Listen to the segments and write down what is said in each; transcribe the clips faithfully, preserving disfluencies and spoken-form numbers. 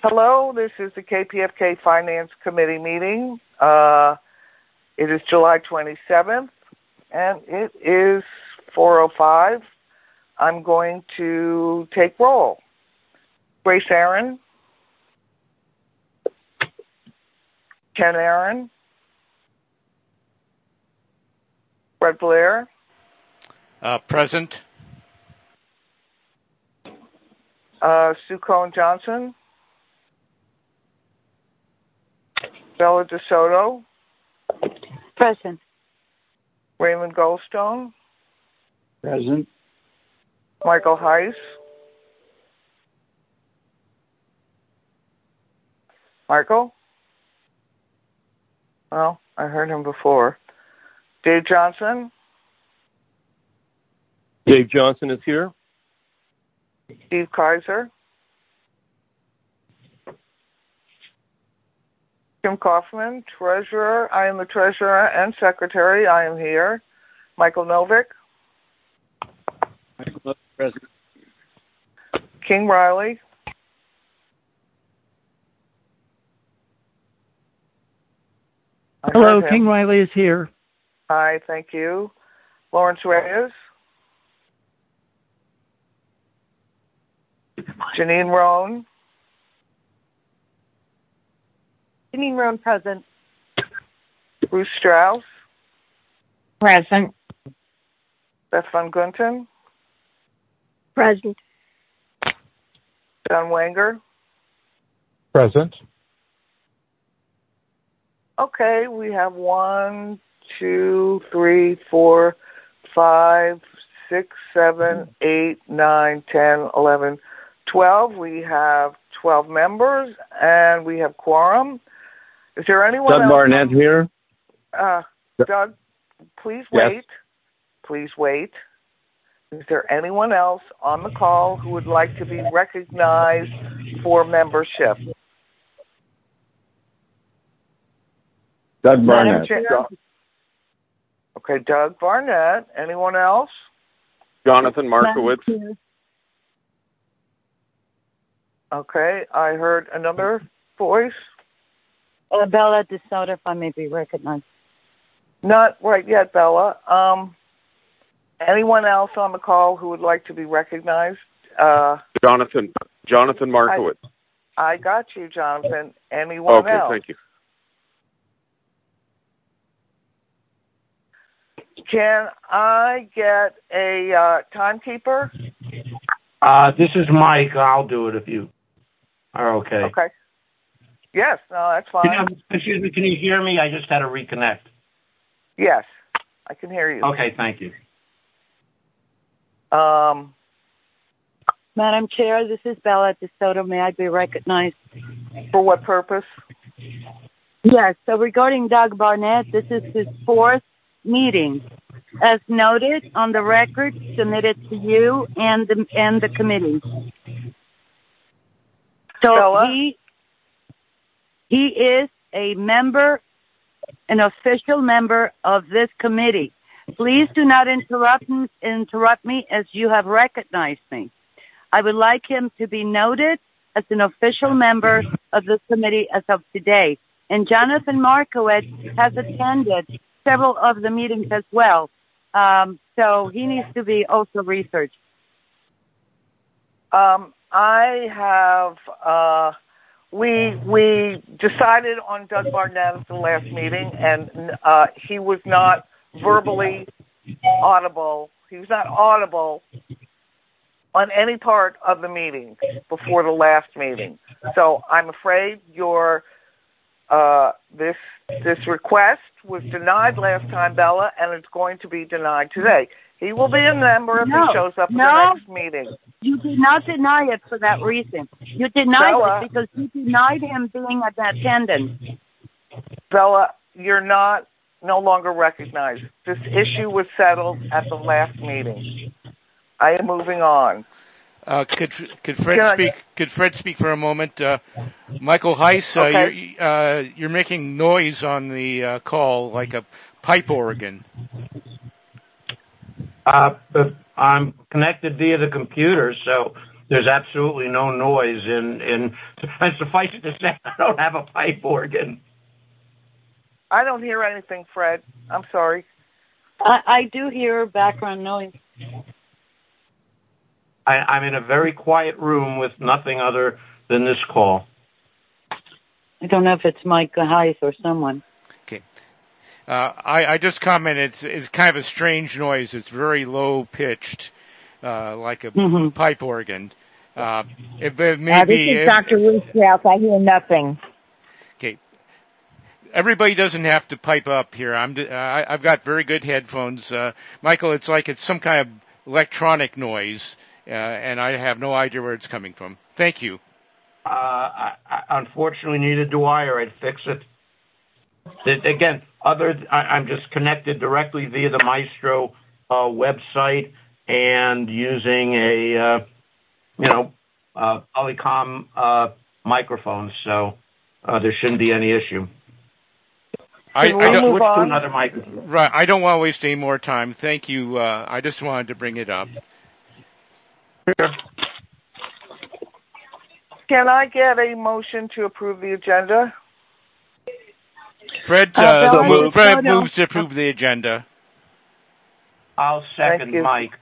Hello, this is the K P F K Finance Committee meeting. Uh, it is July twenty-seventh, and it is four oh five. I'm going to take roll. Grace Aaron. Ken Aaron. Brett Blair. Uh, present. Uh, Sue Cohen Johnson. Bella DeSoto. Present. Raymond Goldstone. Present. Michael Heiss. Michael? Well, I heard him before. Dave Johnson. Dave Johnson is here. Steve Kaiser. Kim Kaufman, Treasurer. I am the Treasurer and Secretary. I am here. Michael Novick. Michael Novick, President. King Riley. I Hello, King Riley is here. Hi, thank you. Lawrence Reyes. Janine Roan. Janine Roan, present. Bruce Strauss. Present. Beth Van Gunten. Present. John Wanger. Present. Okay, we have one, two, three, four, five, six, seven, eight, nine, ten, eleven, twelve. We have twelve members, and we have quorum. Is there anyone Doug else? Barnett here. Uh, Doug, please wait. Yes. Please wait. Is there anyone else on the call who would like to be recognized for membership? Doug Barnett. Okay, Doug Barnett. Anyone else? Jonathan Markowitz. Okay, I heard another voice. Uh, Bella DeSoto, if I may be recognized. Not right yet, Bella. Um, anyone else on the call who would like to be recognized? Uh, Jonathan. Jonathan Markowitz. I, I got you, Jonathan. Anyone okay, else? Okay, thank you. Can I get a uh, timekeeper? Uh, this is Mike. I'll do it if you are okay. Okay. Yes, no, that's fine. Can you, excuse me, can you hear me? I just had to reconnect. Yes, I can hear you. Okay, thank you. Um, Madam Chair, this is Bella DeSoto. May I be recognized? For what purpose? Yes, so regarding Doug Barnett, this is his fourth meeting. As noted on the record submitted to you and the, and the committee. So Bella? he he is a member, an official member of this committee. Please do not interrupt me, interrupt me as you have recognized me. I would like him to be noted as an official member of this committee as of today. And Jonathan Markowitz has attended several of the meetings as well. Um, so he needs to be also researched. Um, I have, uh, we, we decided on Doug Barnett at the last meeting, and, uh, he was not verbally audible. He was not audible on any part of the meeting before the last meeting. So I'm afraid your, uh, this, this request was denied last time, Bella, and it's going to be denied today. He will be a member if no, he shows up at no, the next meeting. You did not deny it for that reason. You denied Bella, it because you denied him being an attendant. Bella, you're not no longer recognized. This issue was settled at the last meeting. I am moving on. Uh, could could Fred Can speak? I, could Fred speak for a moment? Uh, Michael Heiss, uh, okay. you're, uh, you're making noise on the uh, call like a pipe organ. Uh, but I'm connected via the computer, so there's absolutely no noise. And, and, and suffice it to say, I don't have a pipe organ. I don't hear anything, Fred. I'm sorry. I, I do hear background noise. I, I'm in a very quiet room with nothing other than this call. I don't know if it's Mike Heiss or someone. Okay. Uh, I, I just commented it's, it's kind of a strange noise. It's very low pitched, uh, like a mm-hmm. pipe organ. Uh, it, it may uh, this be, is if, Doctor Ruthhouse. I hear nothing. Okay. Everybody doesn't have to pipe up here. I'm, uh, I, I've got very good headphones. Uh, Michael, it's like it's some kind of electronic noise, uh, and I have no idea where it's coming from. Thank you. Uh, I, I, unfortunately, neither do I, or I'd fix it. it again, other I, I'm just connected directly via the Maestro uh, website and using a, uh, you know, uh, Polycom uh, microphone, so uh, there shouldn't be any issue. I, I don't, switch to another microphone. Right, I don't want to waste any more time. Thank you. Uh, I just wanted to bring it up. Sure. Can I get a motion to approve the agenda? Fred, uh, Uh, so move, Fred no, no. moves to approve the agenda. I'll second Mike.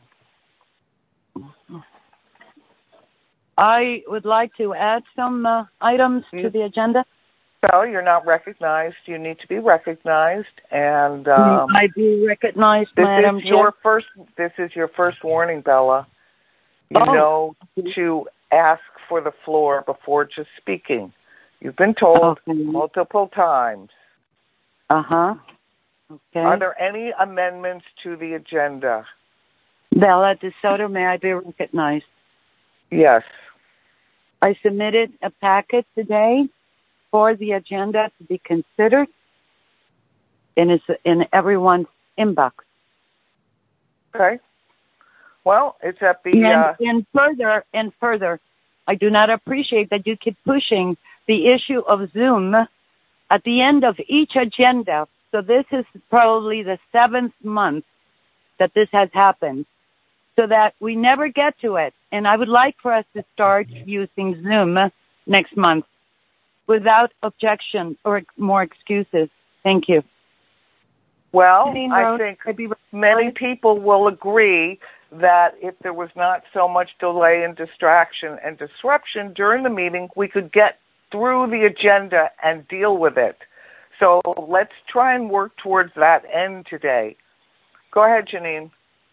I would like to add some uh, items You- to the agenda. So you're not recognized. You need to be recognized, and um, I do recognize, this Madam is Chair. your first. This is your first warning, Bella. You Oh. know to ask for the floor before just speaking. You've been told Okay. multiple times. Uh-huh. Okay. Are there any amendments to the agenda? Bella DeSoto, may I be recognized? Yes. I submitted a packet today for the agenda to be considered, and it's in everyone's inbox. Okay. Well, it's at the. And, Uh, and further, and further, I do not appreciate that you keep pushing the issue of Zoom at the end of each agenda. So this is probably the seventh month that this has happened, so that we never get to it. And I would like for us to start using Zoom next month without objection or more excuses. Thank you. well, Janine I Rhodes, think I'd be many people will agree that if there was not so much delay and distraction and disruption during the meeting, we could get through the agenda and deal with it. So let's try and work towards that end today. Go ahead, Janine.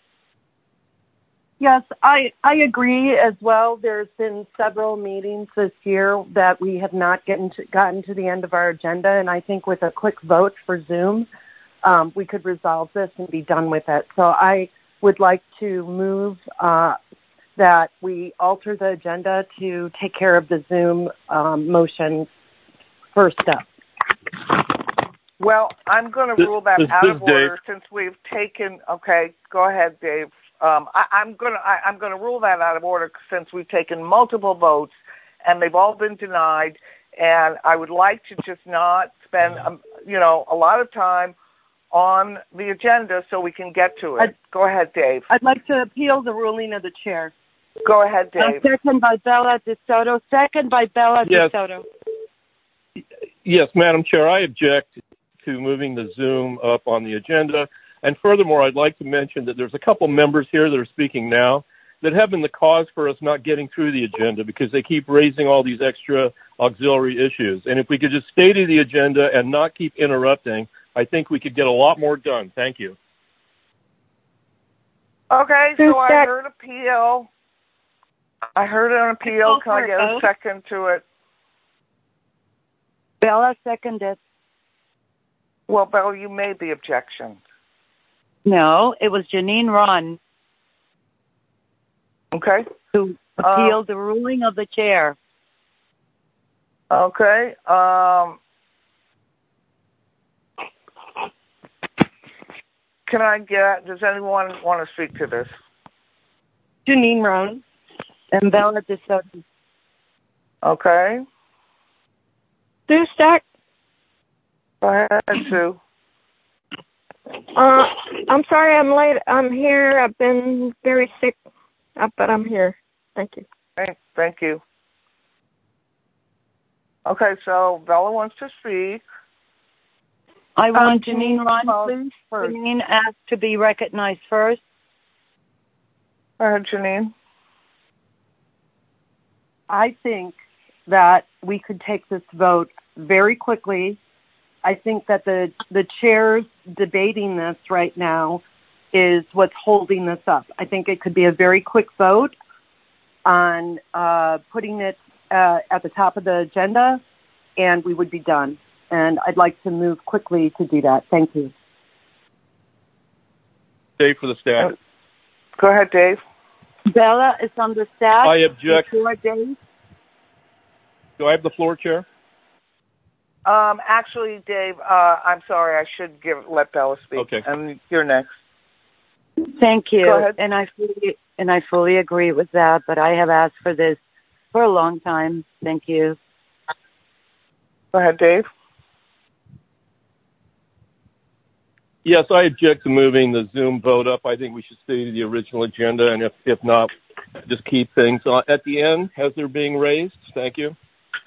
Yes, I, I agree as well. There's been several meetings this year that we have not gotten to, gotten to the end of our agenda, and I think with a quick vote for Zoom, um, we could resolve this and be done with it. So I would like to move uh, that we alter the agenda to take care of the Zoom um, motion first step. Well, I'm going to This- rule that this- out this of is Dave. order since we've taken. Okay, go ahead, Dave. Um, I, I'm going to I, I'm going to rule that out of order since we've taken multiple votes and they've all been denied. And I would like to just not spend, um, you know, a lot of time on the agenda so we can get to it. I'd- Go ahead, Dave. I'd like to appeal the ruling of the chair. Go ahead, Uh, Dave. second by Bella DeSoto. Second by Bella Yes. DeSoto. Yes, Madam Chair, I object to moving the Zoom up on the agenda. And furthermore, I'd like to mention that there's a couple members here that are speaking now that have been the cause for us not getting through the agenda because they keep raising all these extra auxiliary issues. And if we could just stay to the agenda and not keep interrupting, I think we could get a lot more done. Thank you. Okay, Who's so I that? heard appeal. I heard an appeal. call Can I for a get a vote. second to it? Bella seconded. Well, Belle, you made the objection. No, it was Janine Ron Okay. who appealed the ruling of the chair. Okay. Um, can I get, does anyone want to speak to this? Janine Roan. And Bella DeSoto. Okay. Sue Stack. Go ahead, Sue. Uh, I'm sorry I'm late. I'm here. I've been very sick, uh, but I'm here. Thank you. Thank, thank you. Okay, so Bella wants to speak. I want Um, Janine Ron, Janine please. first. Janine asked to be recognized first. Go ahead, Janine. I think that we could take this vote very quickly. I think that the, the chairs debating this right now is what's holding this up. I think it could be a very quick vote on uh, putting it uh, at the top of the agenda, and we would be done. And I'd like to move quickly to do that. Thank you. Dave for the staff. Uh, Go ahead, Dave. Bella is on the staff. I object. Before Dave. Do I have the floor, Chair? Um, actually, Dave, uh, I'm sorry. I should give let Bella speak. Okay. And you're next. Thank you. Go ahead. And I fully, and I fully agree with that, but I have asked for this for a long time. Thank you. Go ahead, Dave. Yes, I object to moving the Zoom vote up. I think we should stay to the original agenda, and if, if not, just keep things on. At the end as they're being raised. Thank you.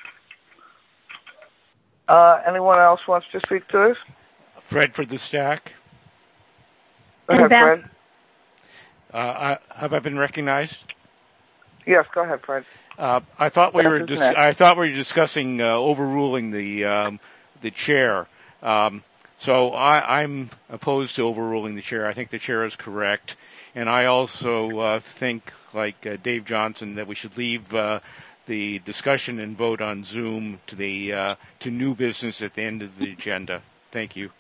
Uh, anyone else wants to speak to this? Fred for the stack. Go ahead, Fred. Uh, I, have I been recognized? Yes, go ahead, Fred. Uh, I thought we Beth were is dis- next. I thought we were discussing uh, overruling the um, the chair. Um, so I, I'm opposed to overruling the chair. I think the chair is correct, and I also uh, think, like uh, Dave Johnson, that we should leave uh, the discussion and vote on Zoom to the uh, to new business at the end of the agenda. Thank you.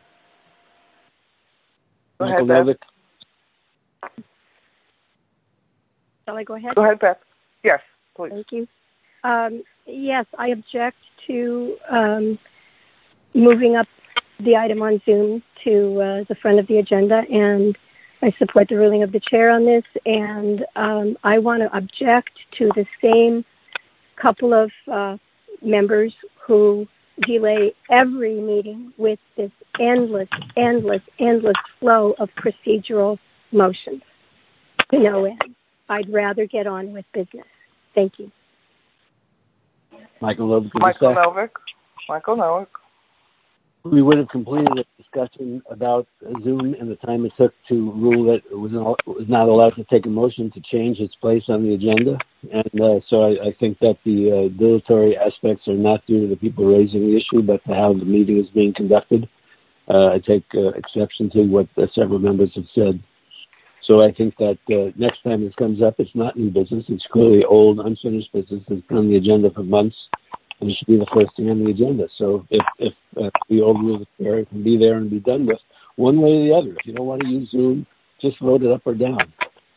Go Michael ahead, Beth. Novick. Shall I go ahead? Go ahead, Beth. Yes, please. Thank you. Um, yes, I object to um, moving up the item on Zoom to uh, the front of the agenda, and I support the ruling of the chair on this, and um, I want to object to the same couple of uh, members who delay every meeting with this endless, endless, endless flow of procedural motions to no end. I'd rather get on with business. Thank you. Michael Novick. Michael Novick. Michael Novick. We would have completed a discussion about Zoom and the time it took to rule that it was not, was not allowed to take a motion to change its place on the agenda. And uh, so I, I think that the uh, dilatory aspects are not due to the people raising the issue, but to how the meeting is being conducted. Uh, I take uh, exception to what uh, several members have said. So I think that uh, next time this comes up, it's not new business. It's clearly old, unfinished business. It's been on the agenda for months, and it should be the first thing on the agenda. So if, if uh, we overrule the chair, it can be there and be done with one way or the other. If you don't want to use Zoom, just vote it up or down.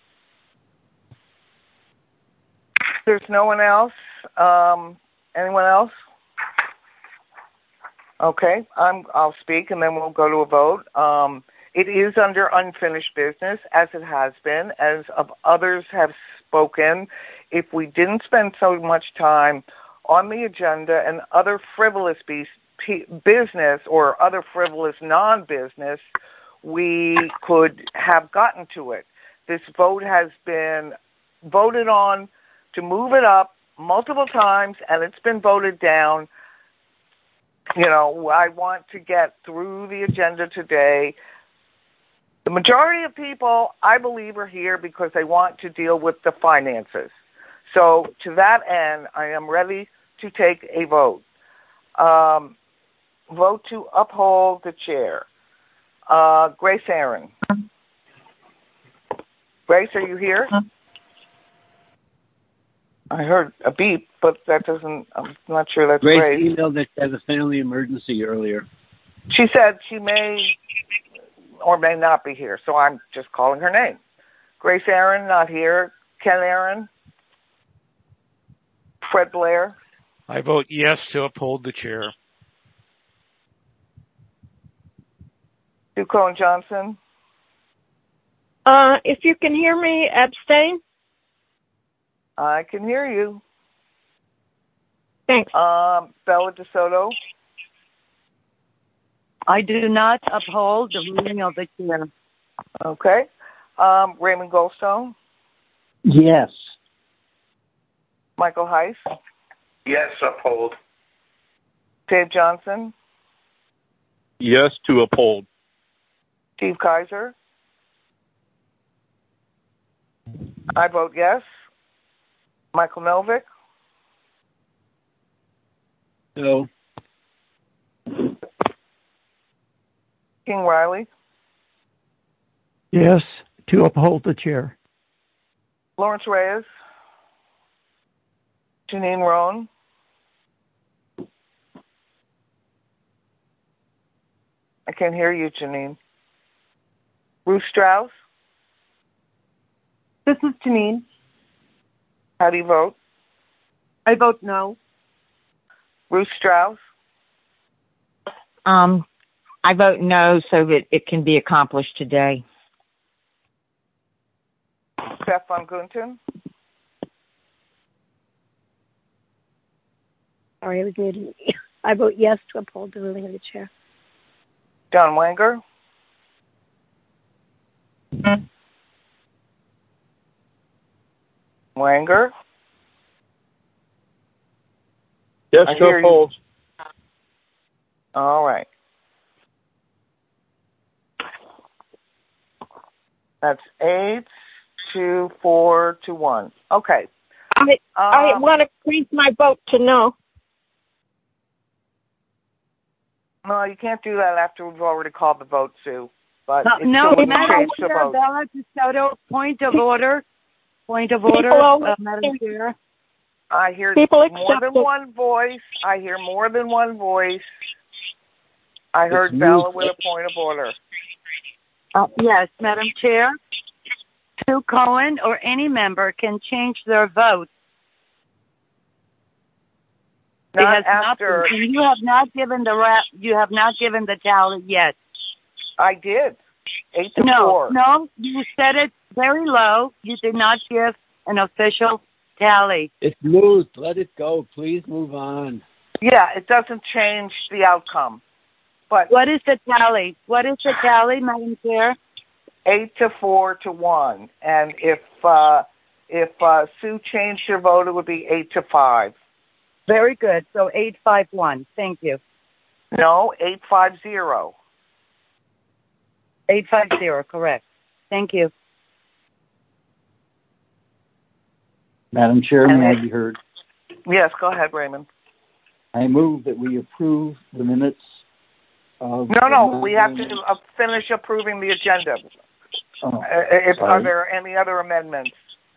There's no one else. Um, anyone else? Okay, I'm, I'll speak, and then we'll go to a vote. Um, it is under unfinished business, as it has been, as of others have spoken. If we didn't spend so much time on the agenda and other frivolous be- p- business or other frivolous non-business, we could have gotten to it. This vote has been voted on to move it up multiple times, and it's been voted down. You know, I want to get through the agenda today. The majority of people, I believe, are here because they want to deal with the finances. So to that end, I am ready to take a vote. Um, vote to uphold the chair. Uh, Grace Aaron. Grace, are you here? I heard a beep, but that doesn't, I'm not sure that's Grace Grace. emailed that she has a family emergency earlier. She said she may or may not be here, so I'm just calling her name. Grace Aaron, not here. Ken Aaron. Fred Blair. I vote yes to uphold the chair. Sue Cohen Johnson. Uh, if you can hear me, abstain. I can hear you. Thanks. Um, Bella DeSoto. I do not uphold the ruling of the chair. Okay. Um, Raymond Goldstone. Yes. Michael Heiss, Yes, uphold. Dave Johnson, Yes to uphold. Steve Kaiser. I vote yes. Michael Melvick, No. King Riley, Yes, to uphold the chair. Lawrence Reyes, Janine Roan, I can't hear you, Janine. Ruth Strauss, This is Janine. how do you vote? I vote no. Ruth Strauss, Um, I vote no so that it can be accomplished today. Beth Von Gunten, Sorry, I was muted. I vote yes to uphold the ruling of the chair. John Wanger, Wanger, Yes I to hear you. uphold. All right. That's eight to four to one. Okay. I, I Um, want to increase my vote to no. no, you can't do that after we've already called the vote, Sue. But No, it no, still wouldn't Madam change the Chair, vote. Bella DeSoto, point of order. Point of order, People uh, Madam Chair. I hear People more accept than it. one voice. I hear more than one voice. I heard It's Bella moved. with a point of order. Uh, yes, Madam Chair. Sue Cohen or any member can change their vote. It Not has not after been- you have not given the rap, you have not given the tally yet. I did. Eight to No, four. no, you said it very low. You did not give an official tally. It's moved. Let it go. Please move on. Yeah, it doesn't change the outcome. But What is the tally? What is the tally, Madam Chair? eight to four to one. And if uh, if uh, Sue changed her vote, it would be eight to five. Very good. So eight five one. Thank you. No, eight five zero. Eight five zero. Correct. Thank you. Madam Chair, And may I it- be heard? Yes, go ahead, Raymond. I move that we approve the minutes of... No, no, we have to uh, finish approving the agenda. Oh, Uh, if, sorry. are there any other amendments?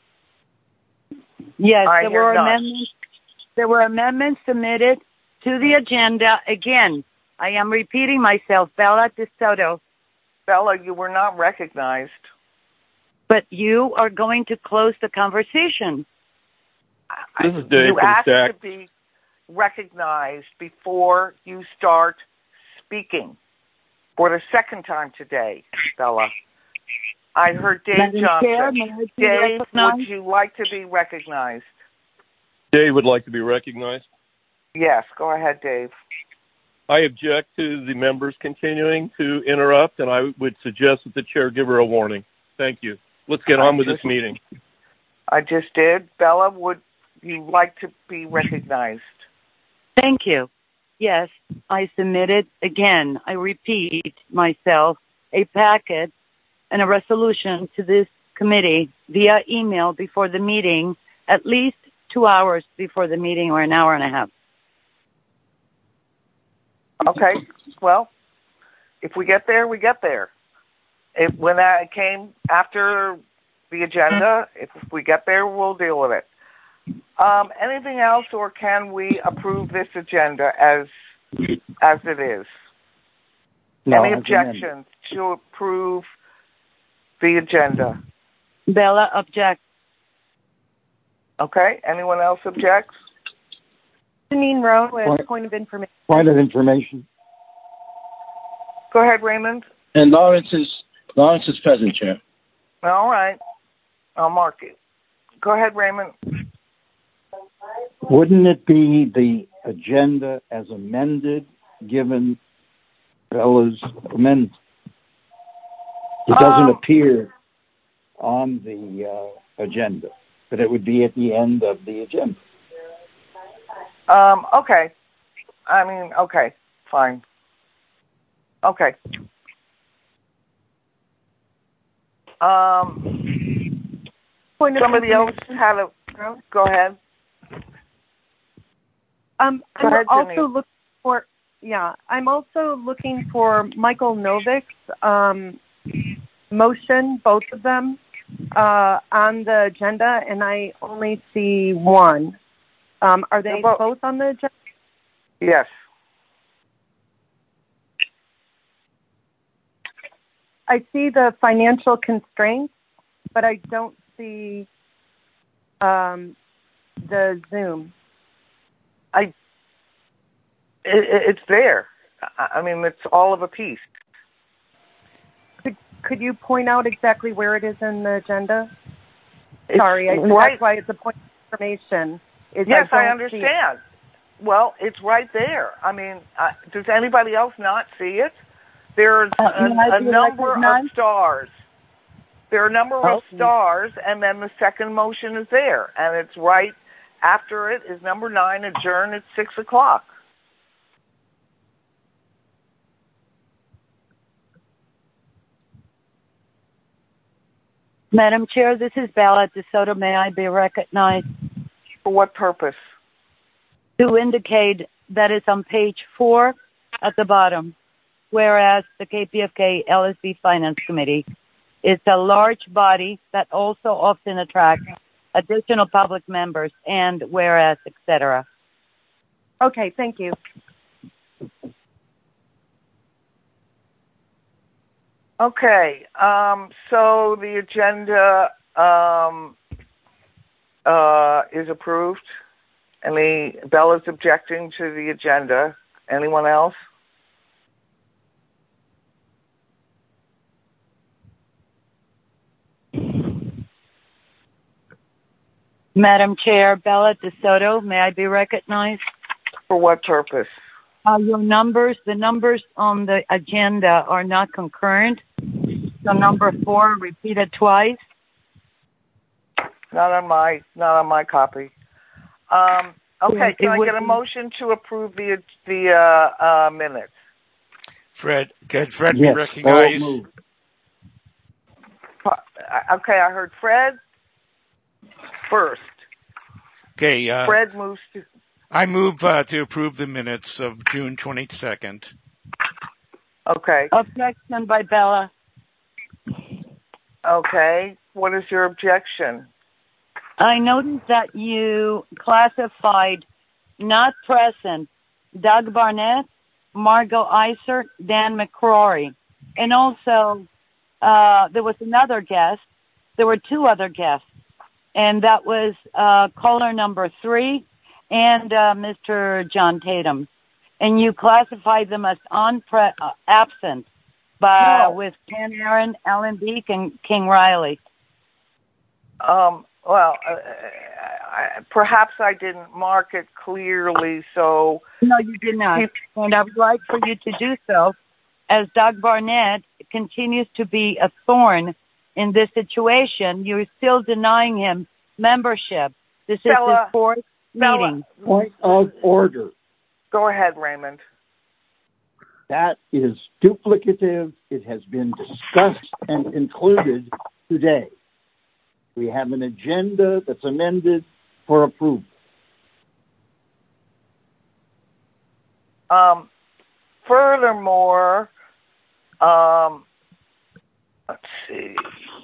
Yes, I there hear were none. amendments. There were amendments submitted to the agenda. Again, I am repeating myself. Bella DeSoto. Bella, you were not recognized. But you are going to close the conversation. This is Dave You from asked STAC. to be recognized before you start speaking for the second time today, Bella. I heard Dave Madam Chair, Johnson. may I be Dave, recognized? would you like to be recognized? Dave would like to be recognized. Yes, go ahead, Dave. I object to the members continuing to interrupt, and I would suggest that the chair give her a warning. Thank you. Let's get on with this meeting. I just did. Bella, would you like to be recognized? Thank you. Yes, I submitted, again, I repeat myself, a packet and a resolution to this committee via email before the meeting, at least two hours before the meeting or an hour and a half. Okay. Well, if we get there, we get there. If when that came after the agenda, if we get there, we'll deal with it. Um, anything else, or can we approve this agenda as as it is? No, Any as objections to approve the agenda? Bella objects. Okay. Anyone else objects? Janine Roan with Point- point of information. Point of information. Go ahead, Raymond. And Lawrence is Lawrence is present, Chair. All right. I'll mark it. Go ahead, Raymond. Wouldn't it be the agenda as amended, given Bella's amendment? It doesn't Um, appear on the uh, agenda, but it would be at the end of the agenda. Um, okay. I mean, okay, fine. Okay. Um, somebody else had a, go ahead. Um, Go I'm ahead, also Denise. looking for, yeah, I'm also looking for Michael Novik's um, motion, both of them, uh, on the agenda, and I only see one. Um, are they both, both on the agenda? Yes. I see the financial constraints, but I don't see um, the Zoom. I, it, it's there. I mean, it's all of a piece. Could, could you point out exactly where it is in the agenda? It's Sorry, I, right. that's why it's a point of information. Is Yes, I, I understand. Well, it's right there. I mean, uh, does anybody else not see it? There's Uh, a, a number of stars. There are a number oh. of stars, and then the second motion is there, and it's right after it is number nine, adjourn at six o'clock. Madam Chair, this is Bella DeSoto. May I be recognized? For what purpose? To indicate that it's on page four at the bottom, whereas the K P F K L S B Finance Committee is a large body that also often attracts additional public members, and whereas, et cetera. Okay, thank you. Okay, um, so the agenda um, uh, is approved. Any Bella's objecting to the agenda. Anyone else? Madam Chair, Bella DeSoto, may I be recognized? For what purpose? Uh, your numbers, the numbers on the agenda are not concurrent. So number four repeated twice. Not on my, not on my copy. Um, okay, It can I would get a be- motion to approve the the uh, uh, minutes? Fred, can Fred Yes, be recognized? so moved. Uh, Okay, I heard Fred first. Okay, uh, Fred moves to. I move uh, to approve the minutes of June twenty-second. Okay. Objection by Bella. Okay. What is your objection? I noticed that you classified not present Doug Barnett, Margot Iser, Dan McCrory, and also uh, there was another guest. There were two other guests, and that was uh, caller number three and uh, Mister John Tatum. And you classified them as on pre- uh, absent by No. with Ken Aaron, Ellen Beek, and King Riley. Um, well, uh, I, perhaps I didn't mark it clearly, so... No, you did not. And I would like for you to do so, as Doug Barnett continues to be a thorn in this situation. You're still denying him membership. This is Bella, his fourth Bella, meeting. Point of order. Go ahead, Raymond. That is duplicative. It has been discussed and included today. We have an agenda that's amended for approval. Um, furthermore, um, let's see.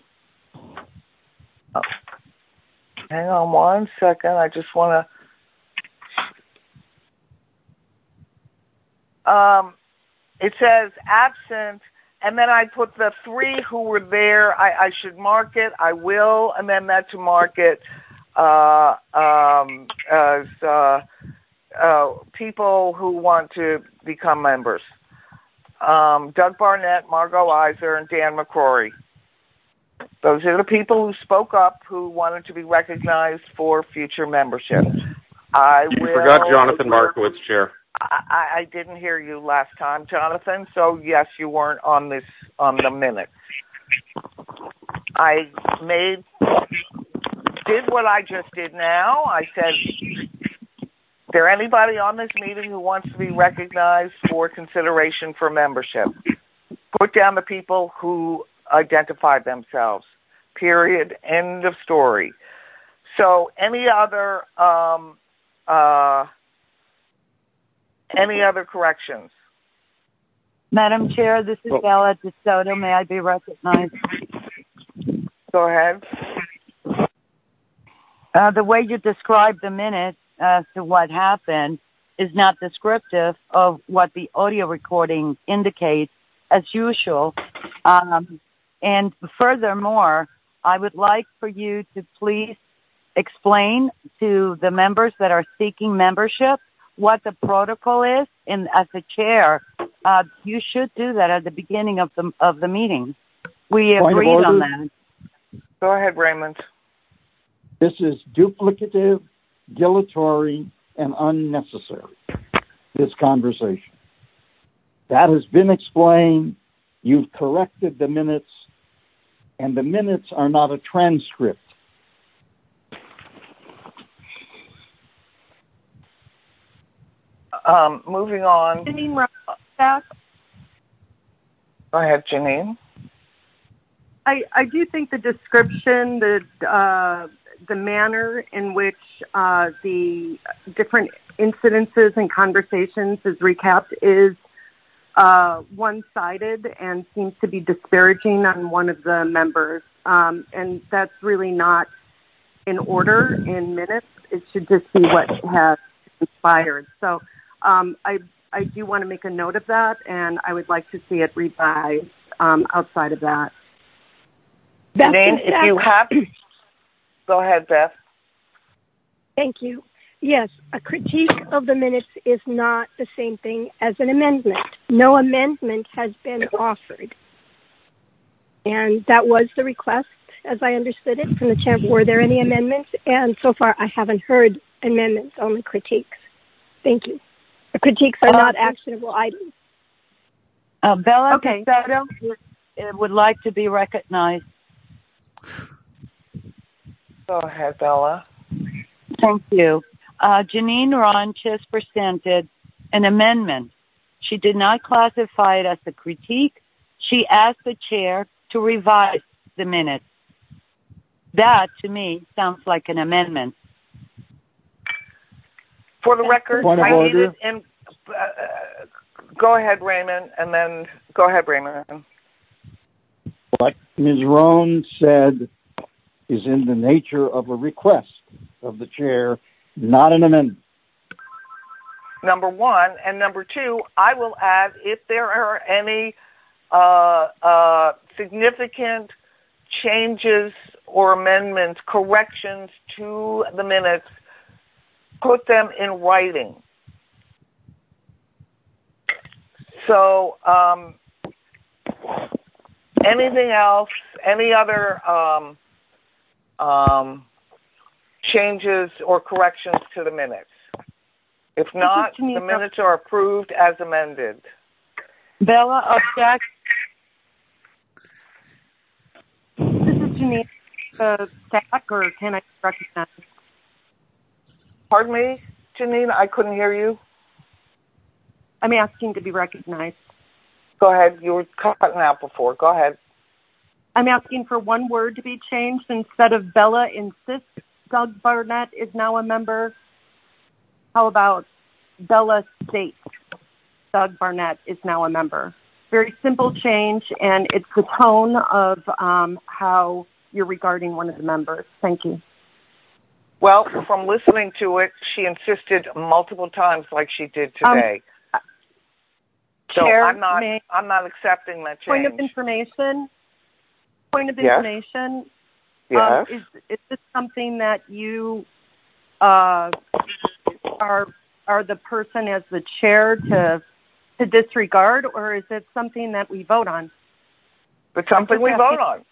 Oh, hang on one second. I just want to... Um, it says absent, and then I put the three who were there. I, I should mark it. I will amend that to mark it uh, um, as uh, uh, people who want to become members. Um, Doug Barnett, Margot Iser, and Dan McCrory. Those are the people who spoke up, who wanted to be recognized for future membership. I You will... forgot Jonathan Markowitz, Chair. I, I didn't hear you last time, Jonathan, so yes, you weren't on this, on the minutes. I made, did what I just did now. I said, there anybody on this meeting who wants to be recognized for consideration for membership? Put down the people who identified themselves. Period. End of story. So any other um, uh, any other corrections? Madam Chair, this is Bella DeSoto. May I be recognized? Go ahead. Uh, the way you described the minutes as to what happened is not descriptive of what the audio recording indicates, as usual. Um, and furthermore, I would like for you to please explain to the members that are seeking membership what the protocol is. And as a chair, uh, you should do that at the beginning of the of the meeting. We Point agreed on that. Go ahead, Raymond. This is duplicative, dilatory, and unnecessary, this conversation. That has been explained. You've corrected the minutes, and the minutes are not a transcript. Um, moving on. Janine, back. Go ahead, Janine. I, I do think the description, the uh, the manner in which uh, the different incidences and conversations is recapped is uh, one-sided and seems to be disparaging on one of the members. Um, and that's really not in order in minutes. It should just be what has inspired. So um, I I do want to make a note of that, and I would like to see it revised um, outside of that. Janine, if you have... Go ahead, Beth. Thank you. Yes, a critique of the minutes is not the same thing as an amendment. No amendment has been offered. And that was the request, as I understood it, from the chair. Were there any amendments? And so far, I haven't heard amendments, only critiques. Thank you. The critiques are uh, not actionable items. Uh, Bella okay. DeSoto would like to be recognized. Go ahead, Bella. Thank you. Uh, Janine Ronches presented an amendment. She did not classify it as a critique. She asked the chair to revise the minutes. That, to me, sounds like an amendment. For the record, Point of I order. needed... In, uh, go ahead, Raymond, and then... Go ahead, Raymond. What Miz Rohn said is in the nature of a request of the chair, not an amendment. Number one. And number two, I will add, if there are any uh, uh, significant changes or amendments, corrections to the minutes, put them in writing. So, um, anything else, any other um, um, changes or corrections to the minutes? If not, the minutes are approved as amended. Bella, object. This is Janine. Uh, stack, or can I recognize? Pardon me, Janine, I couldn't hear you. I'm asking to be recognized. Go ahead. You were cutting out before. Go ahead. I'm asking for one word to be changed. Instead of Bella insists Doug Barnett is now a member, how about Bella states Doug Barnett is now a member? Very simple change, and it's the tone of um, how you're regarding one of the members. Thank you. Well, from listening to it, she insisted multiple times like she did today. Um, so Chair, I'm not may, I'm not accepting that change. Point of information. Point of yes. information. Yes. Um, is is this something that you uh, are are the person as the chair to to disregard, or is it something that we vote on? It's something we vote on.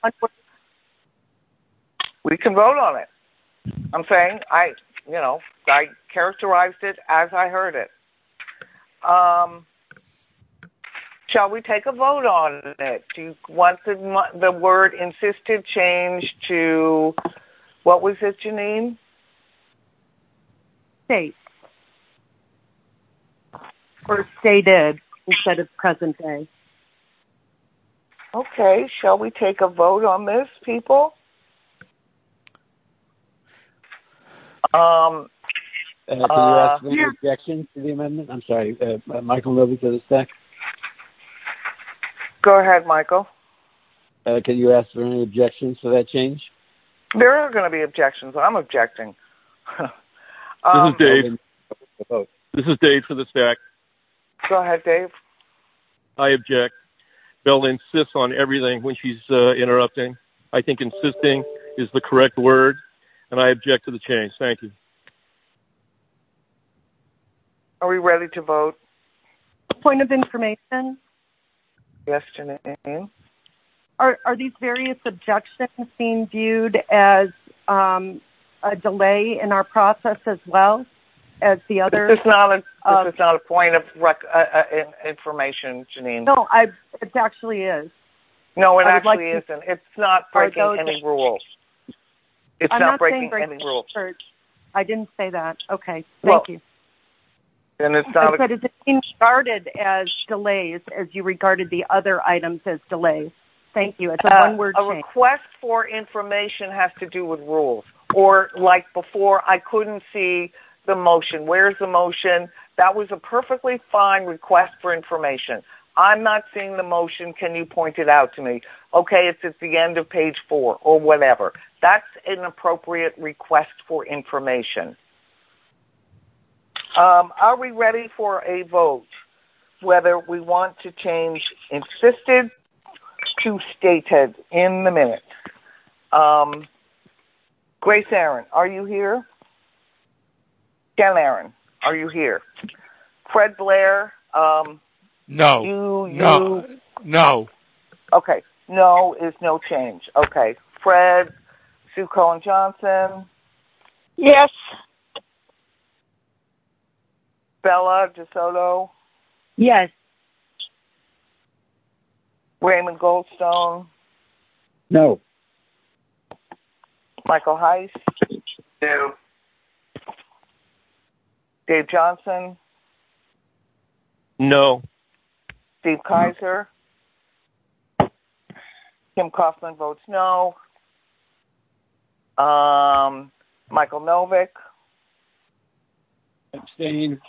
We can vote on it. I'm saying I, you know, I characterized it as I heard it. Um, shall we take a vote on it? Do you want the the word insisted changed to, what was it, Janine? State. or stated instead of present day. Okay, shall we take a vote on this, people? Um, uh, can you uh, ask for any objections to the amendment? I'm sorry, uh, uh, Michael Novick to the stack. Go ahead, Michael. Uh, can you ask for any objections to that change? There are going to be objections. I'm objecting. this um, is Dave. This is Dave for the stack. Go ahead, Dave. I object. Bella insists on everything when she's uh, interrupting. I think insisting is the correct word, and I object to the change. Thank you. Are we ready to vote? Point of information. Yes, Janine. Are, are these various objections being viewed as um, a delay in our process as well as the other? This is not a, this uh, is not a point of rec- uh, uh, information, Janine. No, I, it actually is. No, it I would actually like to, isn't. It's not breaking those, any rules. It's I'm not, not breaking saying any rules. Church. I didn't say that. Okay, thank well, you. And it's not. I said, is it being regarded as delays as you regarded the other items as delays? Thank you. It's a uh, one-word A change. request for information has to do with rules. Or like before, I couldn't see the motion. Where's the motion? That was a perfectly fine request for information. I'm not seeing the motion. Can you point it out to me? Okay, it's at the end of page four or whatever. That's an appropriate request for information. Um, are we ready for a vote? Whether we want to change insisted to stated in the minute. Um, Grace Aaron, are you here? Ken Aaron, are you here? Fred Blair, um, no, you, you, no, no. Okay, no is no change. Okay, Fred, Sue Cohen Johnson. Yes. Bella DeSoto. Yes. Raymond Goldstone. No. Michael Heiss. No. Dave Johnson. No. Steve Kaiser. Kim Kaufman votes no. Um, Michael Novick. Abstain.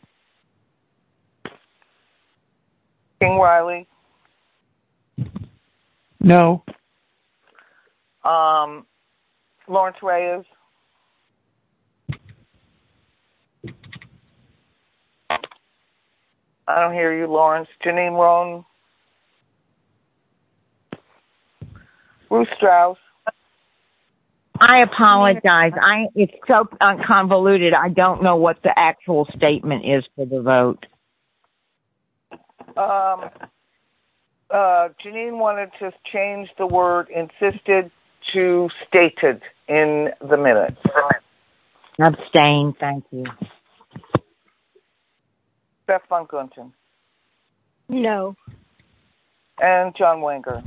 King Riley. No. Um, Lawrence Reyes. I don't hear you, Lawrence. Janine Rohn. Ruth Strauss. I apologize. I it's so convoluted. I don't know what the actual statement is for the vote. Um, uh, Janine wanted to change the word insisted to stated in the minutes. Abstain, thank you. Beth Von Gunten. No. And John Wenger.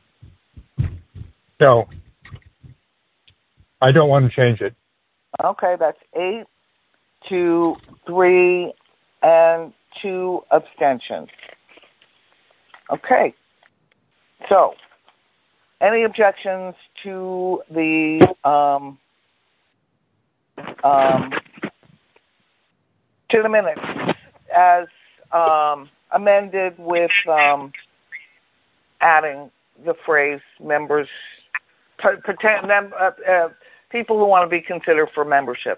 No. I don't want to change it. Okay, that's eight to three and two abstentions. Okay. So, any objections to the um, um, to the minutes as um, amended with um, adding the phrase members, pretend mem- uh, uh, people who want to be considered for membership?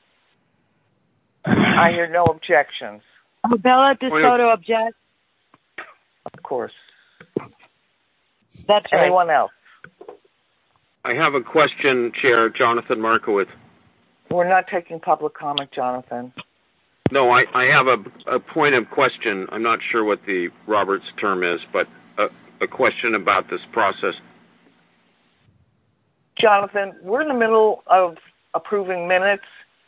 I hear no objections. Oh, Bella DeSoto objects. Of course. That's right. Anyone else? I have a question, Chair Jonathan Markowitz. We're not taking public comment, Jonathan. No, I, I have a, a point of question. I'm not sure what the Roberts term is, but a, a question about this process. Jonathan, we're in the middle of approving minutes.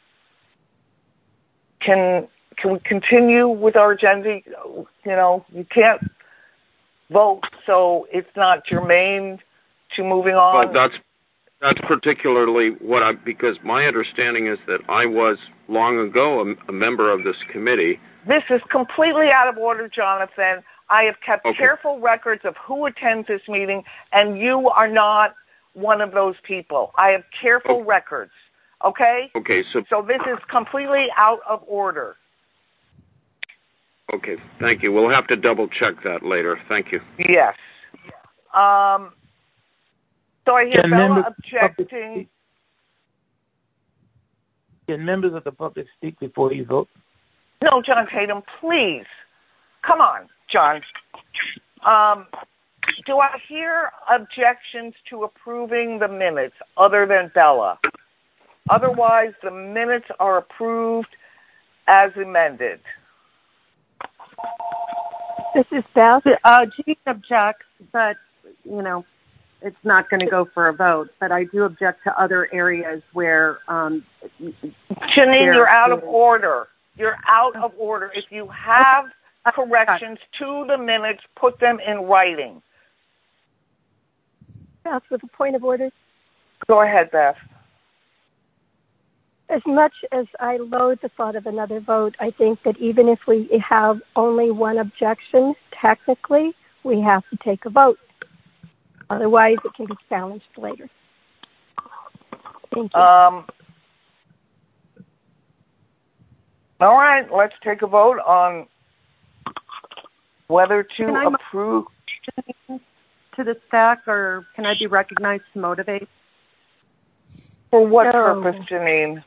Can can we continue with our agenda? You know, you can't vote, so it's not germane to moving on. Well, that's that's particularly what I, because my understanding is that I was long ago a, a member of this committee, This is completely out of order, Jonathan. I have kept Okay. careful records of who attends this meeting, and you are not one of those people. I have careful Okay. records, okay? Okay, so So this is completely out of order. okay, thank you. We'll have to double check that later. Thank you. Yes. Um, so I hear Can Bella members- objecting. Can members of the public speak before you vote? No, John Tatum, please. Come on, John. Um, do I hear objections to approving the minutes other than Bella? Otherwise, the minutes are approved as amended. This is Beth. Uh, Jean objects, but, you know, it's not going to go for a vote. But I do object to other areas where... Um, Janine, you're out of is- order. You're out of order. If you have corrections to the minutes, put them in writing. Beth, with a point of order. Go ahead, Beth. As much as I loathe the thought of another vote, I think that even if we have only one objection, technically, we have to take a vote. Otherwise, it can be challenged later. Thank you. Um, all right, let's take a vote on whether to Can I mo- approve. to the stack, or can I be recognized to motivate? For what No. purpose, Janine?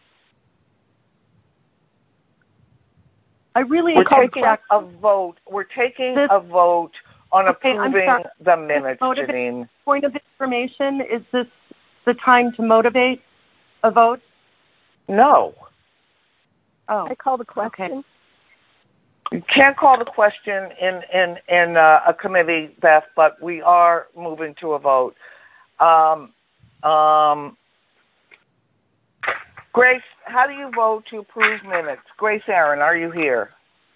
I really We're taking object. a vote. We're taking This- a vote on Okay, I'm approving sorry. the minutes, Motivate- Janine. Point of information, is this the time to motivate a vote? No. Oh, I call the question. You can't call the question in in in uh, a committee, Beth, but we are moving to a vote. Um, um, Grace, how do you vote to approve minutes? Grace Aaron, are you here?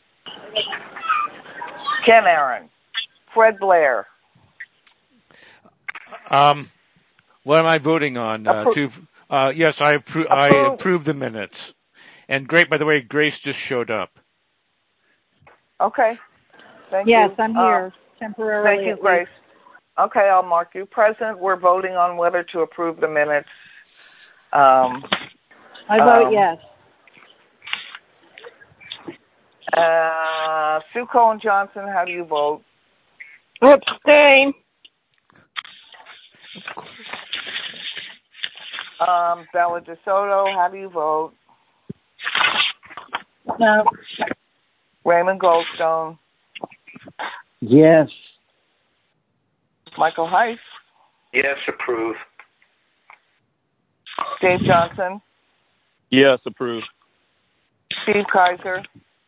Ken Aaron, Fred Blair. Um, what am I voting on? Uh, Appro- to uh, yes, I appro- I Approve. approve the minutes. And great, by the way, Grace just showed up. Okay. Thank Yes, you. I'm Uh, here temporarily. Thank you, at Grace. Okay, I'll mark you present. We're voting on whether to approve the minutes. Um, least. I vote um, yes. uh, Sue Cohen Johnson, how do you vote? Abstain. Um, Bella DeSoto, how do you vote? No. Raymond Goldstone, Yes. Michael Heiss, Yes, approve. Dave Johnson, Yes, approved. Steve Kaiser,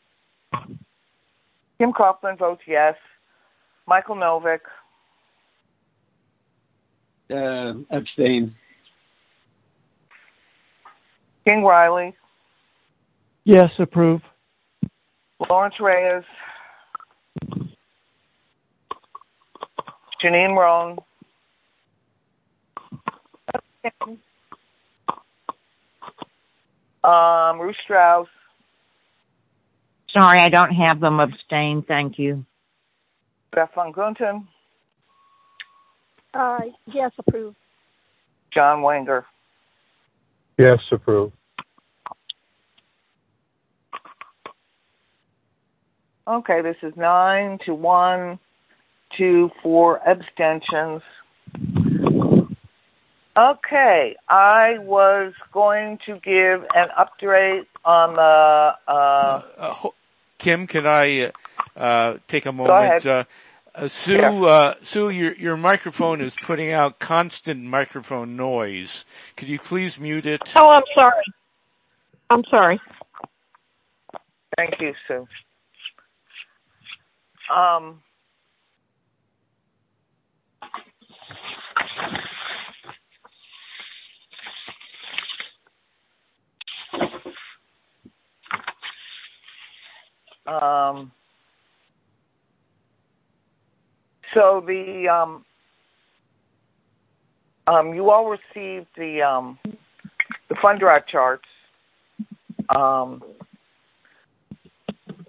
Kim Kaufman votes yes, Michael Novick, Uh, abstain. King Riley, Yes, approve. Lawrence Reyes, Janine Roan, um, Ruth Strauss, Sorry, I don't have them abstain. Thank you. Beth Von Gunten, Uh, yes, approve. John Wenger. Yes, approve. Okay, this is nine to one, to four abstentions. Okay, I was going to give an update on the. Uh, Uh, uh, ho- Kim, can I uh, uh, take a Go moment? ahead. Uh, uh, Sue, Yeah. uh, Sue, your your microphone is putting out constant microphone noise. Could you please mute it? Oh, I'm sorry. I'm sorry. Thank you, Sue. Um, um, so the um, um, you all received the um, the fund drive charts. Um,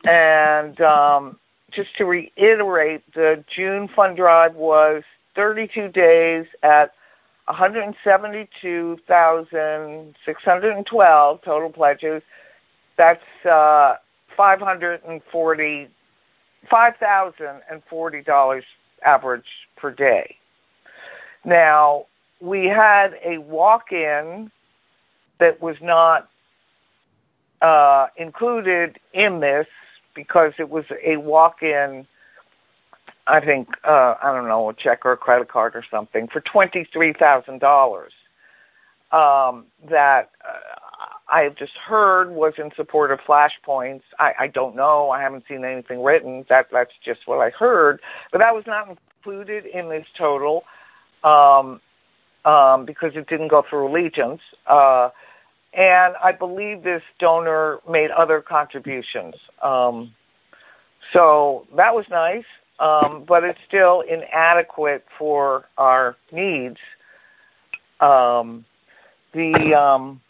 And um, just to reiterate, the June fund drive was thirty-two days at one hundred seventy-two thousand six hundred twelve total pledges. That's uh, five hundred forty, five thousand forty dollars average per day. Now, we had a walk-in that was not uh, included in this because it was a walk-in, I think, uh, I don't know, a check or a credit card or something, for twenty-three thousand dollars um, that uh, I have just heard was in support of flashpoints. I, I don't know. I haven't seen anything written. That That's just what I heard. But that was not included in this total um, um, because it didn't go through Allegiance. Uh, and I believe this donor made other contributions. Um, so that was nice. Um, but it's still inadequate for our needs. Um, the um,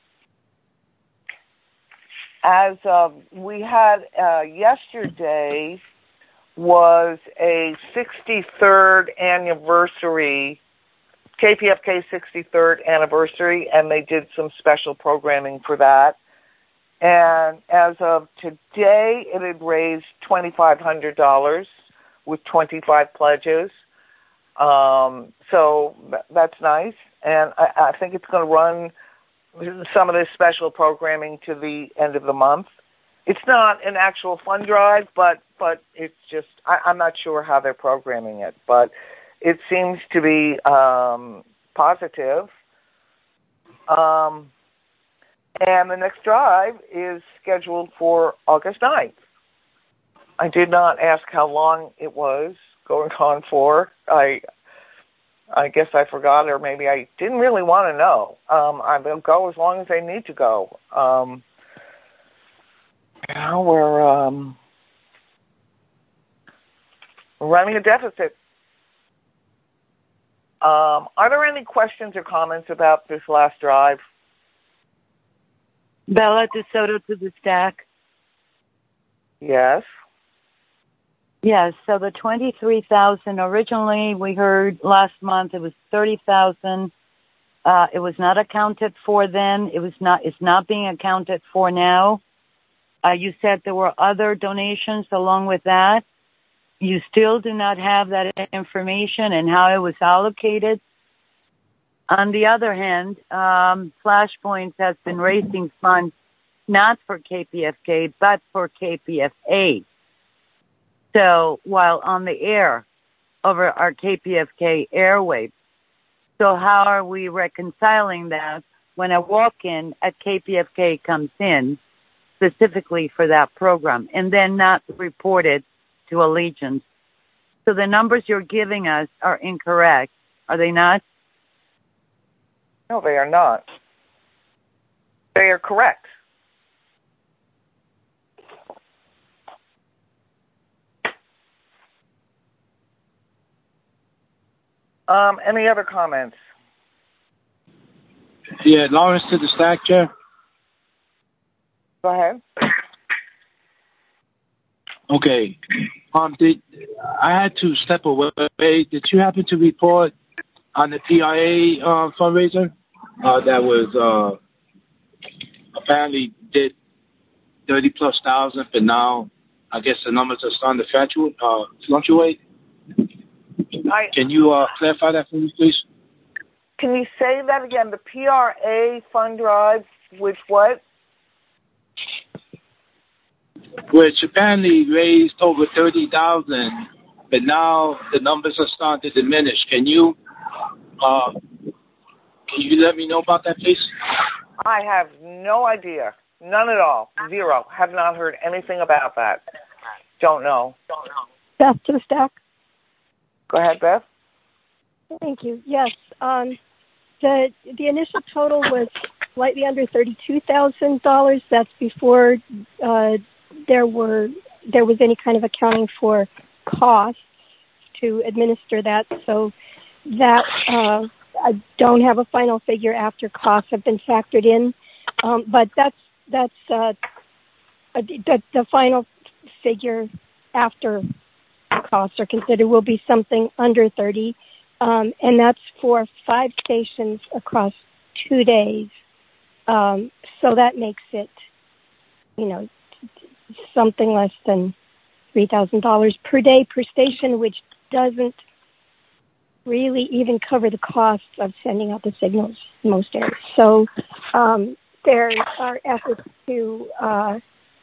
as uh, we had uh, yesterday was a sixty-third anniversary, K P F K sixty-third anniversary, and they did some special programming for that. And as of today, it had raised twenty-five hundred dollars with twenty-five pledges. Um, so th- that's nice. And I, I think it's going to run some of this special programming to the end of the month. It's not an actual fund drive, but, but it's just, I, I'm not sure how they're programming it, but it seems to be um, positive. Um, and the next drive is scheduled for August ninth. I did not ask how long it was going on for. I I guess I forgot, or maybe I didn't really want to know. Um, I will go as long as I need to go. Um, now we're, um, we're running a deficit. Um, are there any questions or comments about this last drive? Bella DeSoto to the stack. Yes. Yes, so the twenty-three thousand originally we heard last month it was thirty thousand. Uh, it was not accounted for then. It was not. It's not being accounted for now. Uh, you said there were other donations along with that. You still do not have that information and how it was allocated. On the other hand, um, Flashpoints has been raising funds not for K P F K but for K P F A. So while on the air over our K P F K airwaves. So how are we reconciling that when a walk-in at K P F K comes in specifically for that program and then not reported to Allegiance? So the numbers you're giving us are incorrect, are they not? No, they are not. They are correct. Um, any other comments? Yeah, Lawrence to the stack, Chair. Go ahead. Okay. Um, did I had to step away? Did you happen to report on the P R A uh, fundraiser uh, that was uh, apparently did thirty plus thousand, but now I guess the numbers are starting to fluctuate. Uh, fluctuate. I, Can you uh, clarify that for me, please? Can you say that again? The P R A fund drive, which what? Which apparently raised over thirty thousand, but now the numbers are starting to diminish. Can you uh, can you let me know about that, please? I have no idea. None at all. Zero. Have not heard anything about that. Don't know. Don't know. Beth to the stack. Go ahead, Beth. Thank you. Yes. Um, the the initial total was slightly under thirty-two thousand dollars. That's before uh, there were there was any kind of accounting for costs to administer that. So that uh, I don't have a final figure after costs have been factored in, um, but that's that's uh, the, the final figure after costs are considered will be something under thirty, um, and that's for five stations across two days. Um, so that makes it, you know, something less than three thousand dollars per day per station, which doesn't really even cover the costs of sending out the signals in most areas. So um, there are efforts to uh,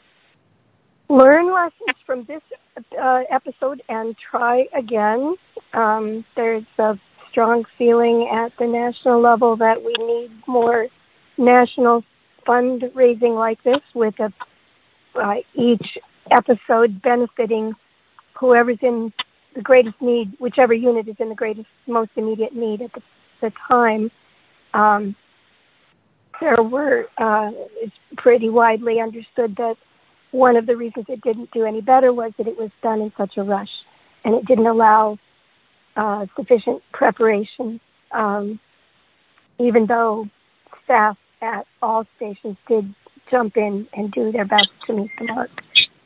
learn lessons from this uh, episode and try again. Um, there's a strong feeling at the national level that we need more national fundraising like this, with a, uh, each episode benefiting whoever's in the greatest need, whichever unit is in the greatest, most immediate need at the, the time. Um, there were, uh, it's pretty widely understood that one of the reasons it didn't do any better was that it was done in such a rush, and it didn't allow uh, sufficient preparation, um, even though staff at all stations did jump in and do their best to meet the mark.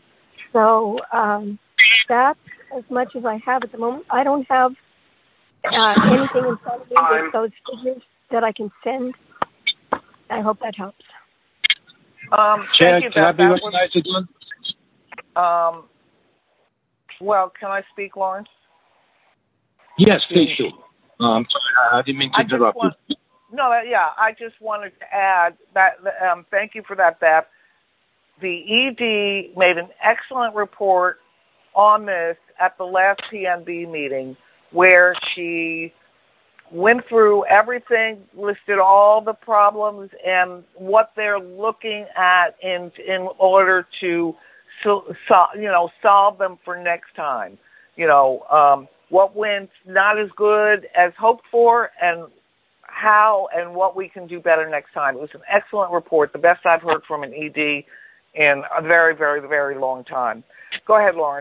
So um, that's as much as I have at the moment. I don't have uh, anything in front of me with those figures that I can send. I hope that helps. Um, Chair, thank you, can I Beth. be That recognized again? was, um, well, can I speak, Lawrence? Yes, please do. Um, sorry, I didn't mean to I just interrupt want- you. No, uh, yeah, I just wanted to add that, um, thank you for that, Beth. The E D made an excellent report on this at the last P N B meeting, where she went through everything, listed all the problems and what they're looking at in in order to so, so, you know solve them for next time. You know, um, what went not as good as hoped for, and how and what we can do better next time. It was an excellent report, the best I've heard from an E D in a very, very, very long time. Go ahead, Lawrence.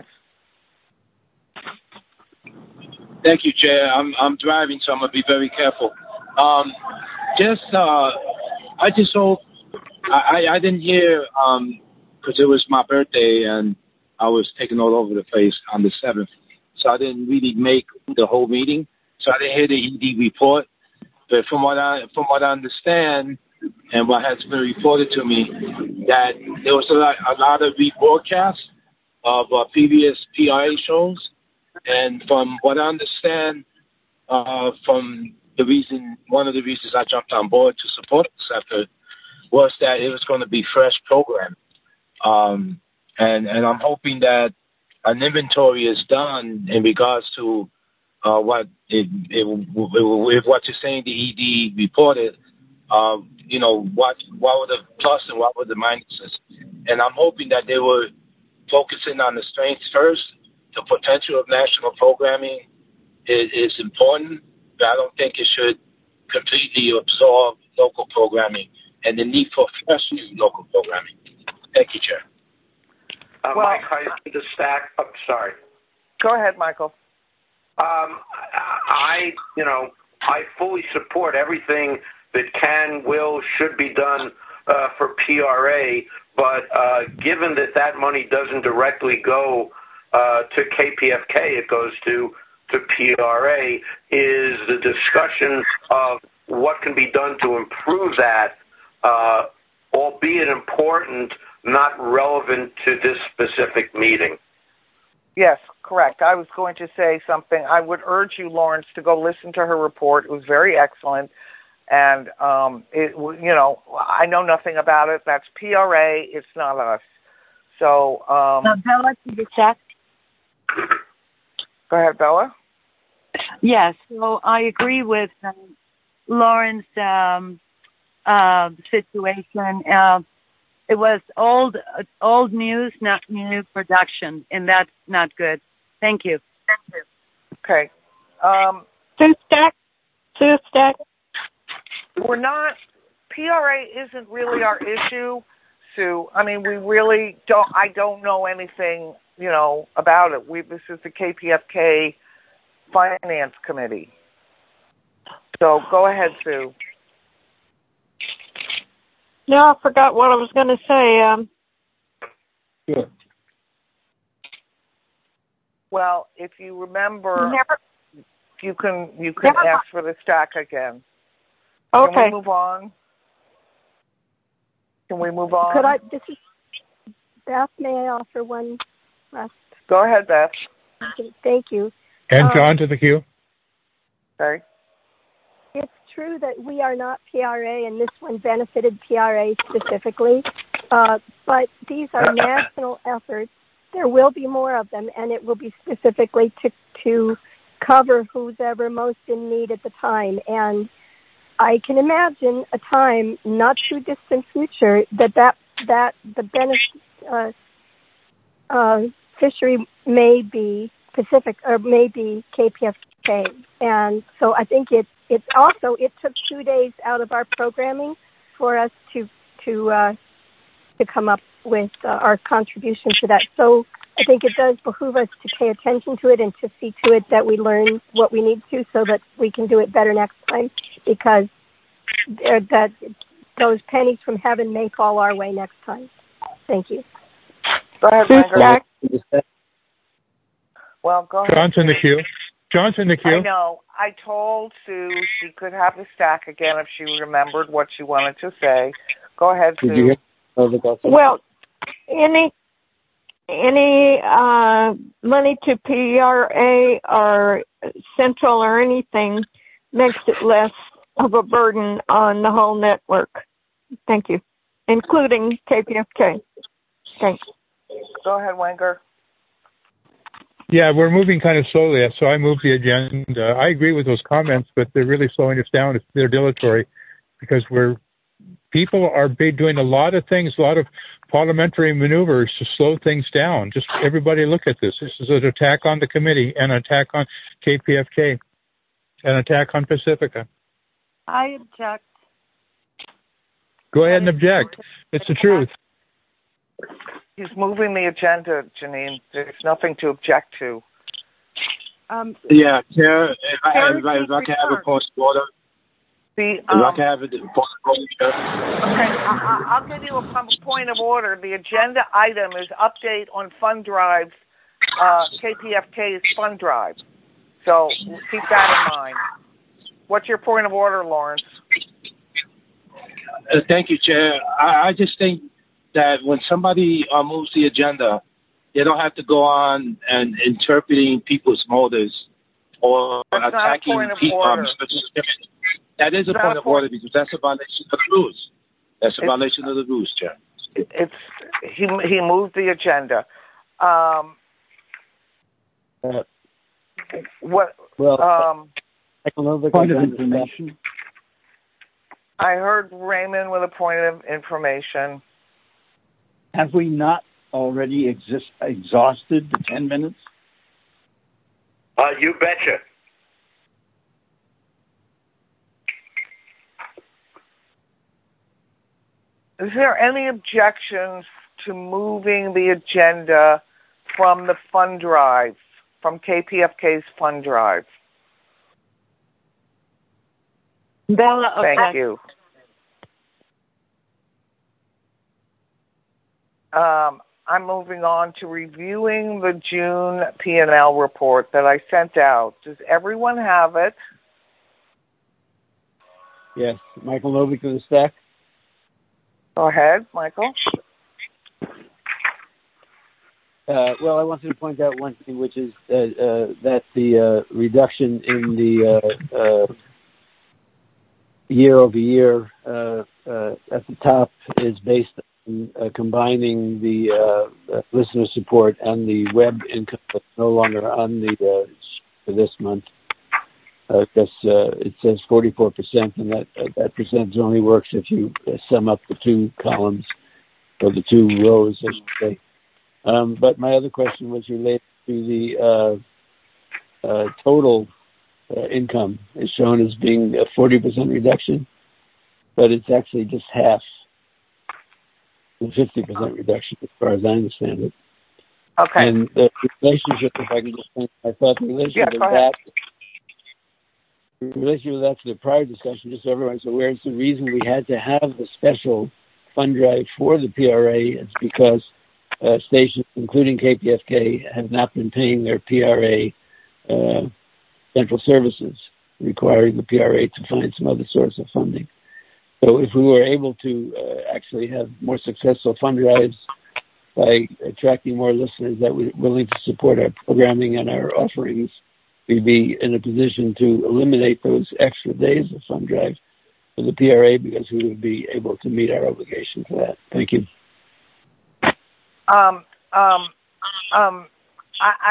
Thank you, Chair. I'm I'm driving, so I'm gonna be very careful. Um, just uh, I just hope I, I didn't hear um because it was my birthday and I was taken all over the place on the seventh, so I didn't really make the whole meeting. So I didn't hear the E D report. But from what I from what I understand and what has been reported to me, that there was a lot, a lot of rebroadcasts of uh, previous P R A shows. And from what I understand, uh, from the reason, one of the reasons I jumped on board to support this effort was that it was going to be fresh program. Um, and, and I'm hoping that an inventory is done in regards to uh, what it, it, it, if what you're saying the E D reported, uh, you know, what, what were the plus and what were the minuses. And I'm hoping that they were focusing on the strengths first. The potential of national programming is, is important, but I don't think it should completely absorb local programming and the need for fresh local programming. Thank you, Chair. Uh, Well, Mike Heisen to stack. Oh, sorry. Go ahead, Michael. Um, I, you know, I fully support everything that can, will, should be done uh, for P R A, but uh, given that that money doesn't directly go uh, to K P F K, it goes to to P R A, is the discussion of what can be done to improve that, uh, albeit important, not relevant to this specific meeting. Yes, correct. I was going to say something. I would urge you, Lawrence, to go listen to her report. It was very excellent. And, um, it, you know, I know nothing about it. That's P R A. It's not us. So, um, Now, Bella, to the check. Go ahead, Bella. Yes, so I agree with um, Lauren's um, uh, situation. Uh, it was old, uh, old news, not new production, and that's not good. Thank you. Thank you. Okay. Um, Sue Stack. Sue Stack. We're not, P R A isn't really our issue, Sue. I mean, we really don't, I don't know anything, you know, about it. We, this is the K P F K Finance Committee. So go ahead, Sue. No, I forgot what I was going to say. Um, Sure. Well, if you remember, Never. you can you can Never. ask for the stack again. Okay. Can we move on? Can we move on? Could I, this is Beth, may I offer one last? Go ahead, Beth. Okay, thank you. And Um, John to the queue. Sorry. It's true that we are not P R A, and this one benefited P R A specifically, uh, but these are national efforts. There will be more of them, and it will be specifically to, to cover who's ever most in need at the time. And I can imagine a time, not too distant future, that that, that the benefit uh, uh, fishery may be Pacific or may be K P F K. And so I think it it also it took two days out of our programming for us to to uh, to come up with uh, our contribution to that. So I think it does behoove us to pay attention to it and to see to it that we learn what we need to so that we can do it better next time, because there, that those pennies from heaven may fall our way next time. Thank you. Go ahead, Wenger. Well, go ahead. John's in the queue. John's in the queue. I know. I told Sue she could have the stack again if she remembered what she wanted to say. Go ahead, Sue. Did you hear? Well, any any uh, money to P R A or Central or anything makes it less of a burden on the whole network. Thank you, including K P F K. Thanks. Go ahead, Wenger. Yeah, we're moving kind of slowly, so I moved the agenda. I agree with those comments, but they're really slowing us down. They're dilatory because we're people are doing a lot of things, a lot of parliamentary maneuvers to slow things down. Just everybody look at this. This is an attack on the committee, an attack on K P F K, an attack on Pacifica. I object. Go ahead and object. It's the truth. He's moving the agenda, Janine. There's nothing to object to. Um, Yeah, Chair, if I, if I, if I can have a post order. The, If um, I can have a post order, Chair. Okay, I, I- I'll give you a p- point of order. The agenda item is update on fund drive, uh, K P F K's fund drive. So keep that in mind. What's your point of order, Lawrence? Uh, thank you, Chair. I, I just think that when somebody uh, moves the agenda, they don't have to go on and interpreting people's motives or That's not a attacking point of people. order. Um, that is a It's not point a of point- order because that's a violation of the rules. That's a It's- violation of the rules, Chair. It's he he moved the agenda. Um, Uh, what? well, Um, Point of information. I heard Raymond with a point of information. Have we not already exist, exhausted the ten minutes? Uh, you betcha. Is there any objections to moving the agenda from the fund drive, from K P F K's fund drive? Bella, okay. Thank you. Um, I'm moving on to reviewing the June P and L report that I sent out. Does everyone have it? Yes, Michael Novick to the stack. Go ahead, Michael. Uh, well, I wanted to point out one thing, which is uh, uh, that the uh, reduction in the uh, uh, year over year uh, uh, at the top is based on uh, combining the uh, uh, listener support and the web income that's no longer on the uh, for this month. Uh, because uh, it says forty-four percent, and that uh, that percentage only works if you uh, sum up the two columns or the two rows, I should say. Um, but my other question was related to the uh, uh, total uh, income is shown as being a forty percent reduction, but it's actually just half the fifty percent reduction as far as I understand it. Okay. And the relationship, if I can just think, I thought the relationship Yeah, go of ahead. that in relation to that to the prior discussion, just so everyone's aware, it's the reason we had to have the special fund drive for the P R A is because uh, stations, including K P F K, have not been paying their P R A uh, central services, requiring the P R A to find some other source of funding. So if we were able to uh, actually have more successful fund drives by attracting more listeners that were willing to support our programming and our offerings, we'd be in a position to eliminate those extra days of fund drive for the P R A because we would be able to meet our obligation for that. Thank you. Um, um, um, I, I,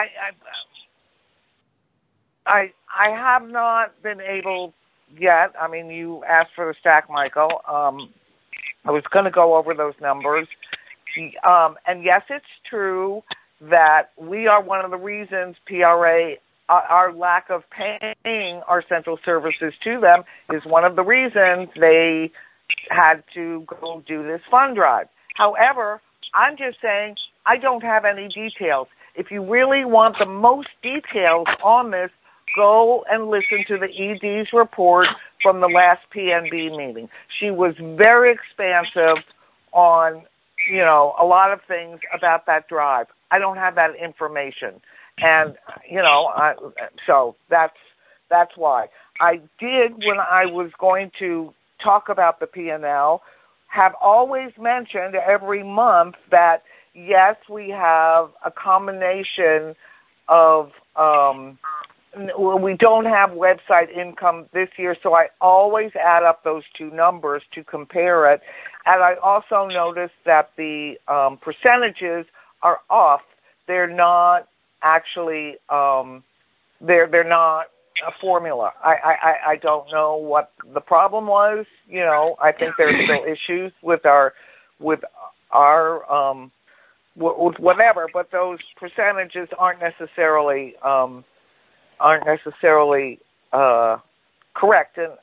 I, I, I have not been able yet. I mean, you asked for the stack, Michael. Um, I was going to go over those numbers. Um, and yes, it's true that we are one of the reasons P R A, uh, our lack of paying our central services to them is one of the reasons they had to go do this fund drive. However, I'm just saying I don't have any details. If you really want the most details on this, go and listen to the E D's report from the last P N B meeting. She was very expansive on, you know, a lot of things about that drive. I don't have that information. And, you know, I, so that's, that's why. I did, when I was going to talk about the P and L, have always mentioned every month that, yes, we have a combination of, um, we don't have website income this year, so I always add up those two numbers to compare it. And I also noticed that the um, percentages are off. They're not actually, um, they're they're not a formula. I, I, I don't know what the problem was. You know, I think there's still issues with our with our um, with whatever, but those percentages aren't necessarily um, aren't necessarily uh, correct. And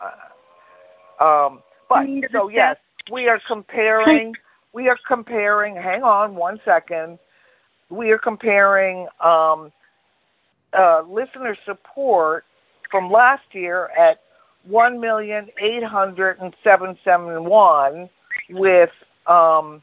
uh, um, but so yes, we are comparing. We are comparing. Hang on one second. We are comparing um, uh, listener support from last year at one million eight hundred and seven seven one with um,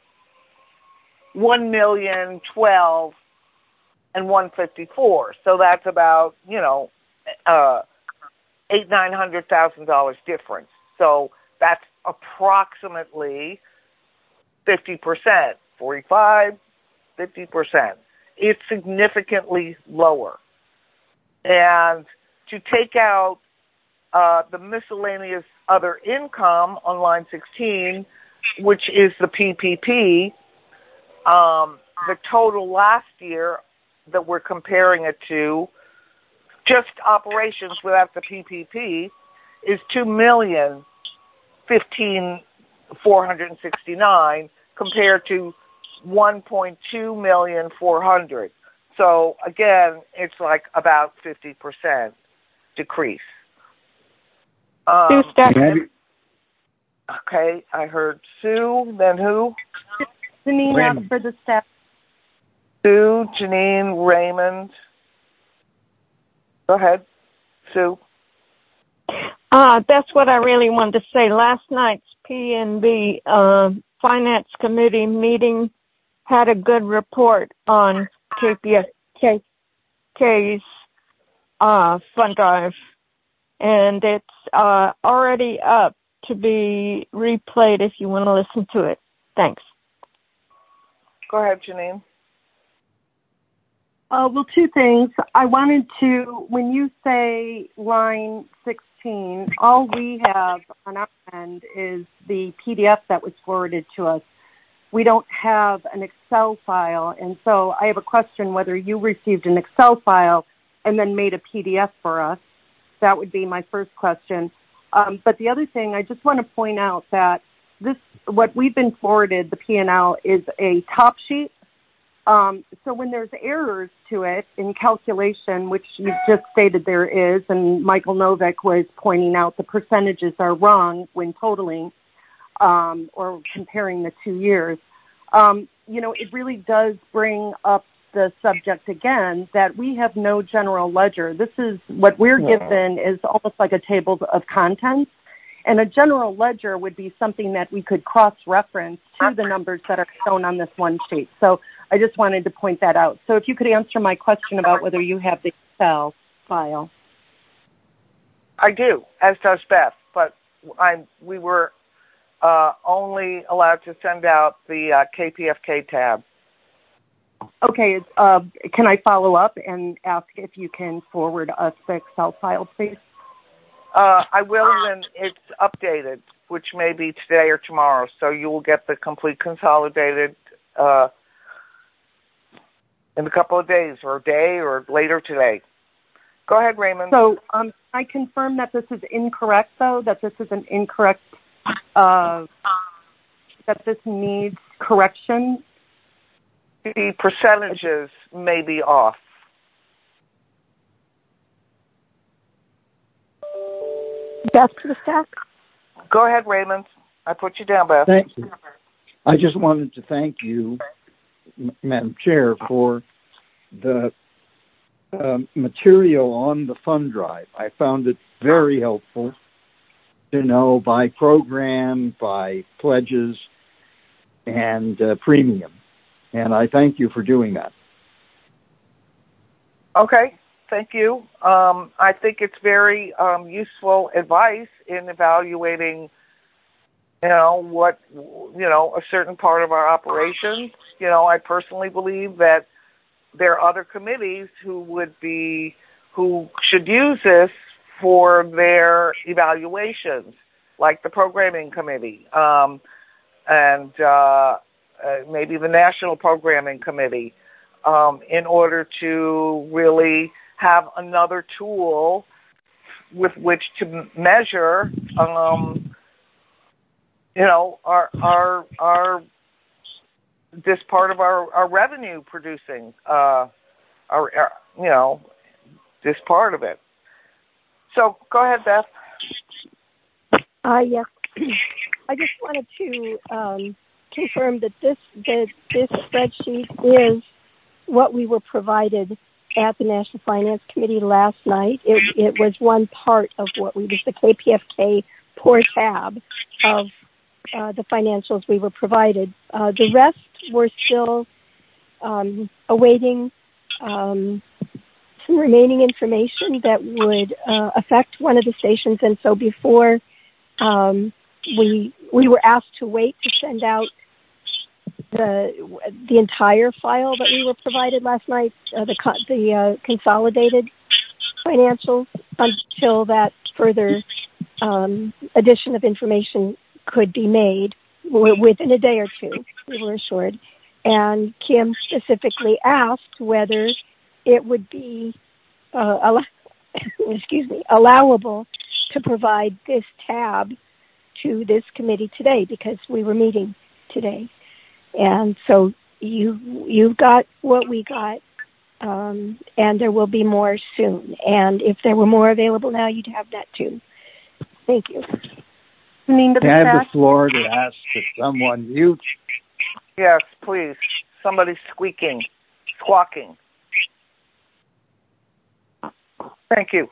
one million twelve and one fifty four. So that's about you know uh, eight nine hundred thousand dollars difference. So that's approximately fifty percent, forty five. fifty percent. It's significantly lower. And to take out uh, the miscellaneous other income on line sixteen, which is the P P P, um, the total last year that we're comparing it to, just operations without the P P P, is two million fifteen four hundred sixty-nine compared to one point two million four hundred. So again, it's like about fifty percent decrease. Um, okay, I heard Sue. Then who? Janine for the staff. Sue, Janine, Raymond. Go ahead, Sue. Uh, that's what I really wanted to say. Last night's P N B uh, Finance Committee meeting had a good report on K P F K's uh, fund drive, and it's uh, already up to be replayed if you want to listen to it. Thanks. Go ahead, Janine. Uh, well, two things. I wanted to, when you say line sixteen, all we have on our end is the P D F that was forwarded to us. We don't have an Excel file, and so I have a question whether you received an Excel file and then made a P D F for us. That would be my first question. Um, but the other thing, I just want to point out that this, what we've been forwarded, the P and L, is a top sheet. Um, so when there's errors to it in calculation, which you've just stated there is, and Michael Novick was pointing out the percentages are wrong when totaling um, or comparing the two years, um, you know, it really does bring up the subject again that we have no general ledger. This is what we're given is almost like a table of contents. And a general ledger would be something that we could cross-reference to the numbers that are shown on this one sheet. So I just wanted to point that out. So if you could answer my question about whether you have the Excel file. I do, as does Beth, but I'm, we were uh, only allowed to send out the uh, K P F K tab. Okay, uh, can I follow up and ask if you can forward us the Excel file, please? Uh, I will when it's updated, which may be today or tomorrow, so you will get the complete consolidated uh, in a couple of days, or a day, or later today. Go ahead, Raymond. So um, I confirm that this is incorrect, though, that this is an incorrect, uh, that this needs correction. The percentages may be off. Beth to the staff. Go ahead, Raymond. I put you down, Beth. Thank you. I just wanted to thank you, Madam Chair, for the uh, material on the fund drive. I found it very helpful to know by program, by pledges, and uh, premium. And I thank you for doing that. Okay, thank you. Um, I think it's very um, useful advice in evaluating, you know, what, you know, a certain part of our operations. You know, I personally believe that there are other committees who would be, who should use this for their evaluations, like the programming committee, um, and uh, uh, maybe the National Programming Committee, um, in order to really have another tool with which to measure, um, you know, our our our this part of our, our revenue producing, uh, our, our you know, this part of it. So go ahead, Beth. Uh, yes. I just wanted to um, confirm that this that this spreadsheet is what we were provided at the National Finance Committee last night. It, it was one part of what we was the K P F K Poor tab of uh, the financials we were provided. Uh, the rest were still um, awaiting um, some remaining information that would uh, affect one of the stations, and so before um, we we were asked to wait to send out the the entire file that we were provided last night, uh, the the uh, consolidated financials, until that further um, addition of information could be made within a day or two, we were assured. And Kim specifically asked whether it would be uh, allow- excuse me allowable to provide this tab to this committee today, because we were meeting today. And so you you've got what we got, um, and there will be more soon. And if there were more available now, you'd have that too. Thank you. I have the floor to ask that someone mute. Yes, please. Somebody's squeaking, squawking. Thank you.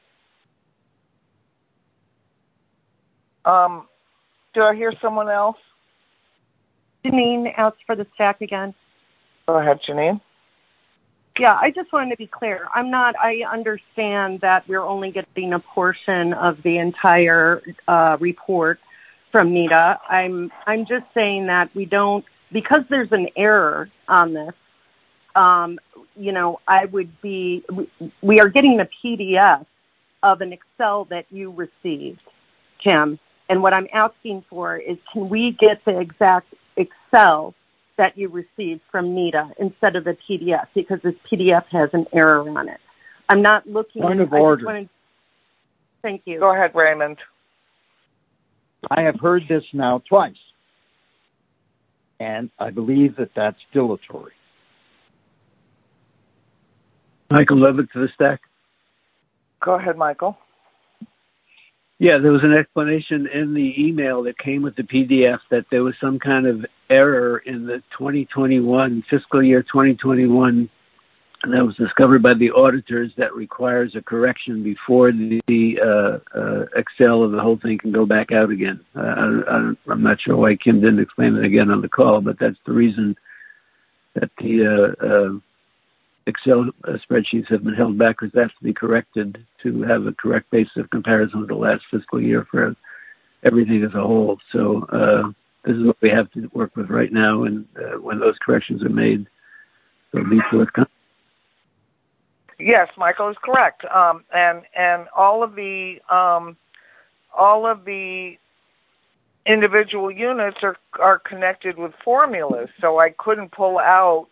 Um, do I hear someone else? Janine asked for the stack again. Go ahead, Janine. Yeah, I just wanted to be clear. I'm not, I understand that we're only getting a portion of the entire uh, report from NITA. I'm, I'm just saying that we don't, because there's an error on this, um, you know, I would be, we, we are getting the P D F of an Excel that you received, Kim. And what I'm asking for is, can we get the exact Excel that you received from NITA instead of the P D F, because this P D F has an error on it. I'm not looking. Point of I order. wanted, thank you. Go ahead, Raymond. I have heard this now twice, and I believe that that's dilatory. Michael Levitt to the stack. Go ahead, Michael. Yeah, there was an explanation in the email that came with the P D F that there was some kind of error in the twenty twenty-one, fiscal year twenty twenty-one that was discovered by the auditors that requires a correction before the uh, uh, Excel of the whole thing can go back out again. Uh, I, I'm not sure why Kim didn't explain it again on the call, but that's the reason that the uh, uh, Excel spreadsheets have been held back, because they have to be corrected to have a correct basis of comparison with the last fiscal year for everything as a whole. So uh, this is what we have to work with right now, and uh, when those corrections are made, they'll be forthcoming. Yes, Michael is correct, um, and and all of the um, all of the individual units are are connected with formulas, so I couldn't pull out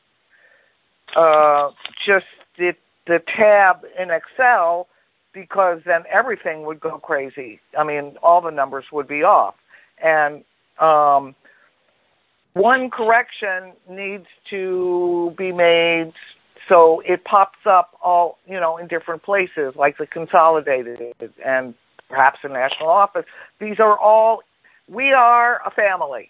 uh, just the the tab in Excel, because then everything would go crazy. I mean, all the numbers would be off, and um, one correction needs to be made. So it pops up all, you know, in different places, like the consolidated and perhaps the national office. These are all, we are a family.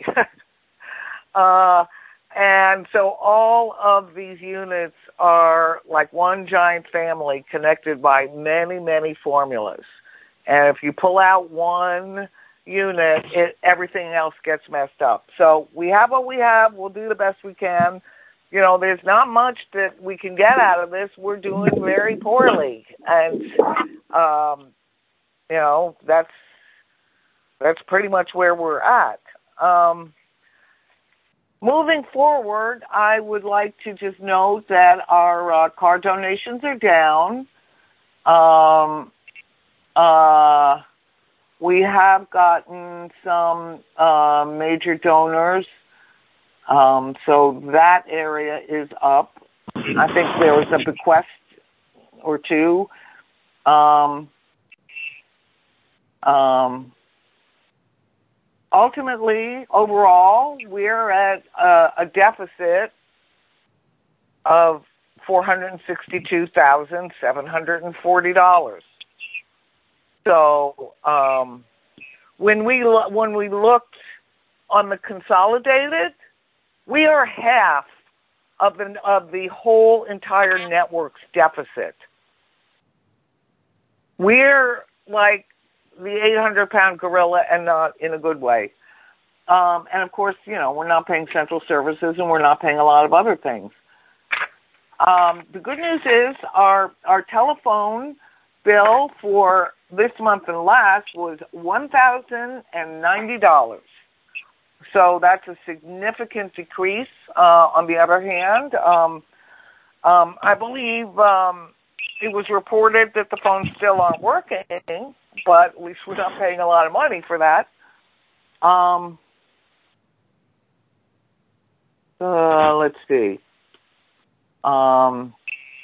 uh, and so all of these units are like one giant family connected by many, many formulas. And if you pull out one unit, it, everything else gets messed up. So we have what we have. We'll do the best we can. You know, there's not much that we can get out of this. We're doing very poorly. And, um, you know, that's that's pretty much where we're at. Um, moving forward, I would like to just note that our uh, car donations are down. Um, uh, we have gotten some uh, major donors. Um, so that area is up. I think there was a bequest or two. Um, um, ultimately, overall, we're at uh, a deficit of four hundred sixty-two thousand seven hundred forty dollars. So um, when we lo- when we looked on the consolidated, we are half of the of the whole entire network's deficit. We're like the eight hundred pound gorilla, and not in a good way. Um, and of course, you know, we're not paying central services, and we're not paying a lot of other things. Um, the good news is our our telephone bill for this month and last was one thousand ninety dollars. So that's a significant decrease. Uh, on the other hand, um, um, I believe um, it was reported that the phones still aren't working, but at least we're not paying a lot of money for that. Um, uh, let's see. Um,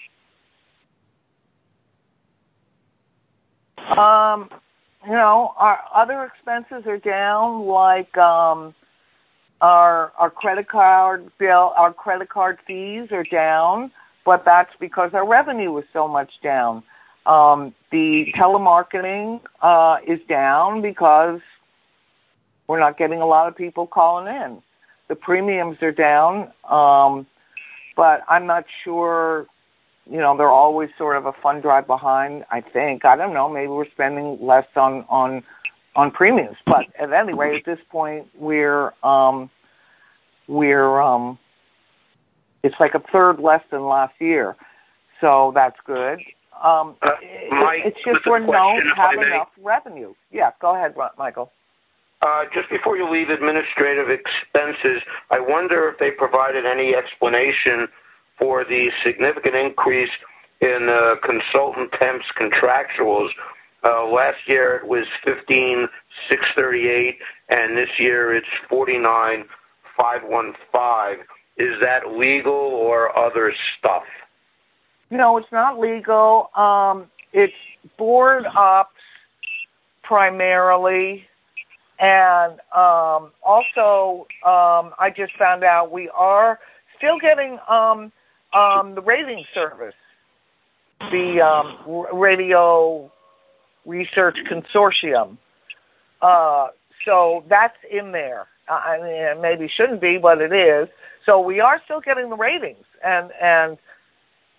um, you know, our other expenses are down, like um, Our our credit card bill, our credit card fees are down, but that's because our revenue is so much down. Um, the telemarketing uh, is down because we're not getting a lot of people calling in. The premiums are down, um, but I'm not sure. You know, they're always sort of a fund drive behind, I think. I don't know. Maybe we're spending less on on. on premiums, but at any rate, at this point, we're um, we're um, it's like a third less than last year, so that's good. Um, uh, it, Mike, it's just we're known to have I enough revenue. Yeah, go ahead, Michael. Uh, just before you leave administrative expenses, I wonder if they provided any explanation for the significant increase in uh, consultant temps contractuals. Uh, last year it was fifteen six thirty-eight, and this year it's forty-nine five fifteen. Is that legal or other stuff? No, it's not legal. Um, it's board ops primarily, and um, also um, I just found out we are still getting um, um, the rating service, the um, radio Research Consortium. Uh, so that's in there. I mean, it maybe shouldn't be, but it is. So we are still getting the ratings, and and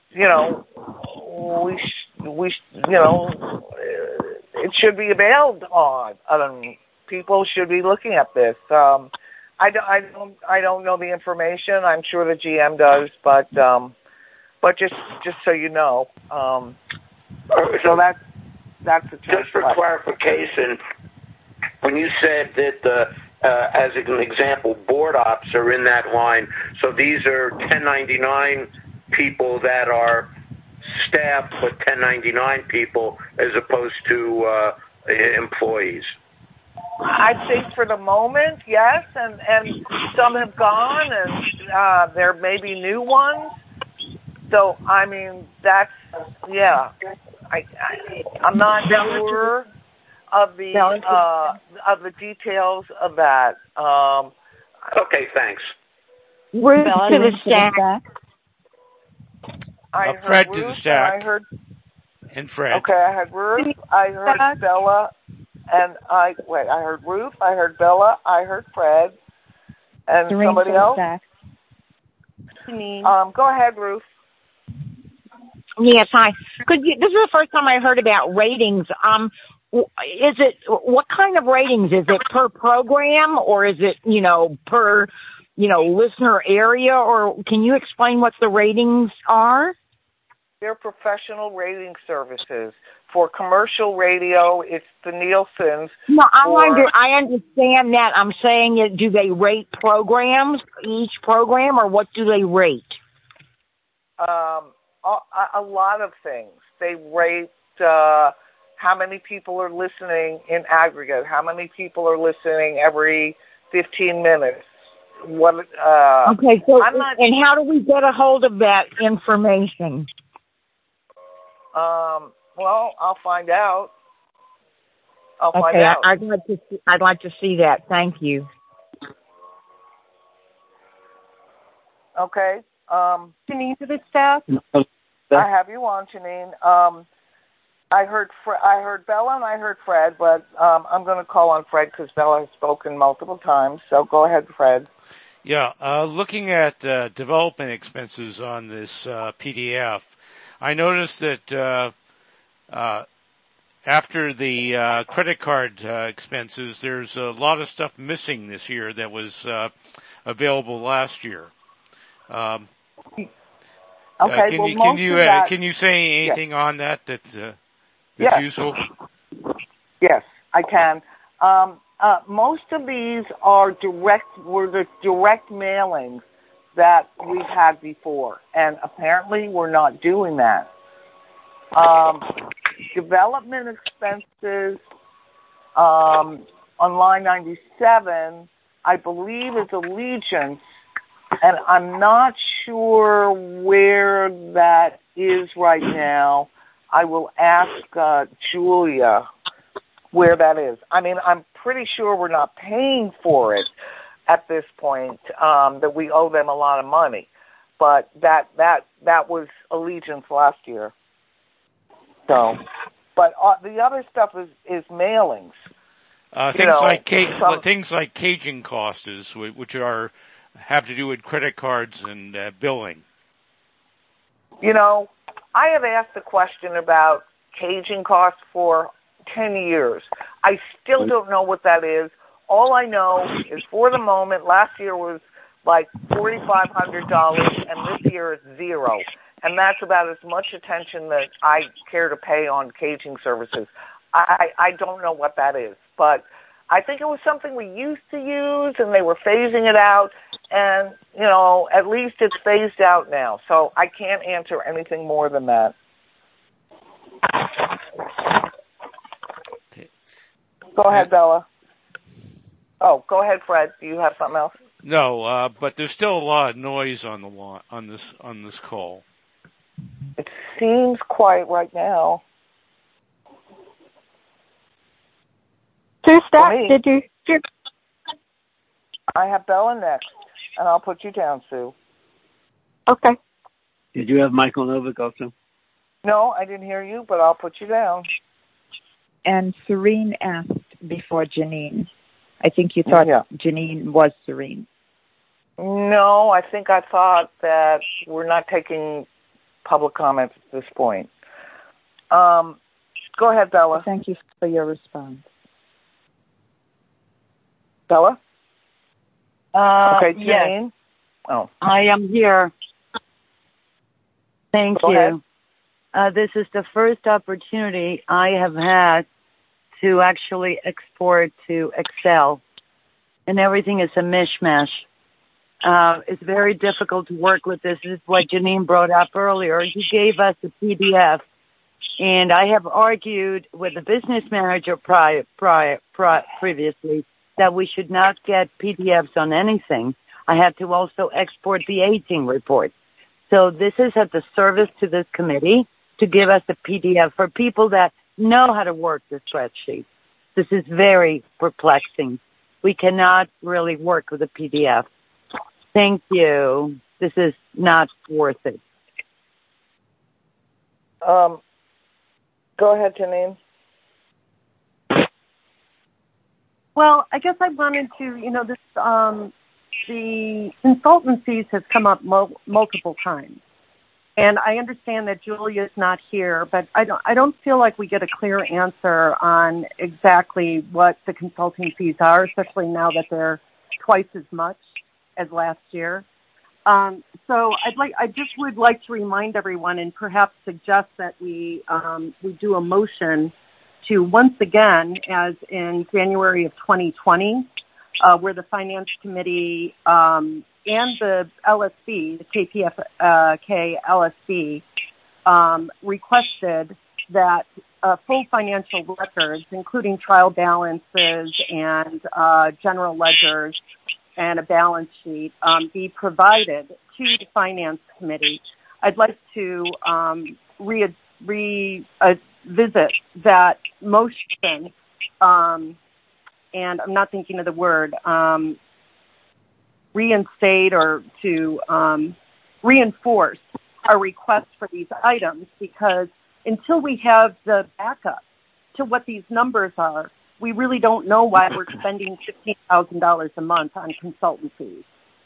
you know, we sh- we sh- you know, it should be bailed on. Um, people should be looking at this. Um, I don't, I don't I don't know the information. I'm sure the G M does, but um, but just just so you know, um, so that's that's the just for clarification. When you said that, uh, uh, as an example, board ops are in that line, so these are ten ninety-nine people that are staff but ten ninety-nine people as opposed to uh, employees. I think for the moment, yes, and, and some have gone, and uh, there may be new ones. So, I mean, that's, yeah, I, I, I'm not sure of the uh, of the details of that. Um, okay, thanks. Ruth to the stack. I uh, heard Fred Ruth, to the stack. And I heard, and Fred. Okay, I heard Ruth, I heard Bella, and I, wait, I heard Ruth, I heard Bella, I heard Fred, and Serene somebody else? Um, go ahead, Ruth. Yes, hi. Could you, this is the first time I heard about ratings. Um, is it, what kind of ratings? Is it per program, or is it, you know, per, you know, listener area, or can you explain what the ratings are? They're professional rating services. For commercial radio, it's the Nielsen's. No, I, for, under, I understand that. I'm saying, it, do they rate programs, each program, or what do they rate? Um, a, a lot of things. They rate uh, how many people are listening in aggregate, how many people are listening every fifteen minutes. What? Uh, okay, so I'm not, and how do we get a hold of that information? Um, well, I'll find out. I'll okay, find out. I'd like to see, I'd like to see that. Thank you. Okay. Um, Janine to the staff. I have you on, Janine. Um, I heard Fre- I heard Bella and I heard Fred, but um, I'm going to call on Fred because Bella has spoken multiple times. So go ahead, Fred. Yeah, uh, looking at uh, development expenses on this uh, P D F, I noticed that uh, uh, after the uh, credit card uh, expenses, there's a lot of stuff missing this year that was uh, available last year. Um, okay, uh, can well, you most can you of uh, that, can you say anything yes. on that that uh, that's yes. useful? Yes, I can. Um, uh, most of these are direct were the direct mailings that we've had before, and apparently we're not doing that. Um, development expenses um, on line ninety-seven, I believe, is Allegiance, and I'm not sure where that is right now. I will ask uh, Julia where that is. I mean, I'm pretty sure we're not paying for it at this point, um, that we owe them a lot of money. But that that that was Allegiance last year. So, but uh, the other stuff is, is mailings. Uh, You things know, like ca- some- things like caging costs, is, which are have to do with credit cards and uh, billing. You know, I have asked the question about caging costs for ten years. I still don't know what that is. All I know is for the moment, last year was like forty-five hundred dollars, and this year it's zero. And that's about as much attention that I care to pay on caging services. I, I don't know what that is, but I think it was something we used to use, and they were phasing it out. And, you know, at least it's phased out now. So I can't answer anything more than that. Go ahead, Bella. Oh, go ahead, Fred. Do you have something else? No, uh, but there's still a lot of noise on the lo- on this on this call. It seems quiet right now. Two staff, did you? Did... I have Bella next, and I'll put you down, Sue. Okay. Did you have Michael Novick also? No, I didn't hear you, but I'll put you down. And Serene asked before Janine. I think you thought yeah. Janine was Serene. No, I think I thought that we're not taking public comments at this point. Um, go ahead, Bella. Thank you for your response. Bella? Uh, okay, yes. Jane? Oh. I am here. Thank Go you. ahead. Uh, this is the first opportunity I have had to actually export to Excel, and everything is a mishmash. Uh, it's very difficult to work with this. This is what Janine brought up earlier. You gave us a P D F, and I have argued with the business manager prior, prior, prior, previously that we should not get P D Fs on anything. I had to also export the aging report. So this is at the service to this committee to give us a P D F for people that know how to work the spreadsheet. This is very perplexing. We cannot really work with a P D F. Thank you. This is not worth it. Um, go ahead, Janine. Well, I guess I wanted to, you know, this um, the consultancies has come up mo- multiple times. And I understand that Julia's not here, but I don't, I don't feel like we get a clear answer on exactly what the consulting fees are, especially now that they're twice as much as last year. Um, so I'd like, I just would like to remind everyone and perhaps suggest that we, um, we do a motion to once again, as in January of twenty twenty, uh, where the Finance Committee, um, and the L S B, the K P F K L S B, um, requested that uh, full financial records, including trial balances and uh, general ledgers and a balance sheet, um, be provided to the Finance Committee. I'd like to um, re, re uh, visit that motion, um, and I'm not thinking of the word, um, reinstate or to um, reinforce our request for these items, because until we have the backup to what these numbers are, we really don't know why we're spending fifteen thousand dollars a month on consultant fees.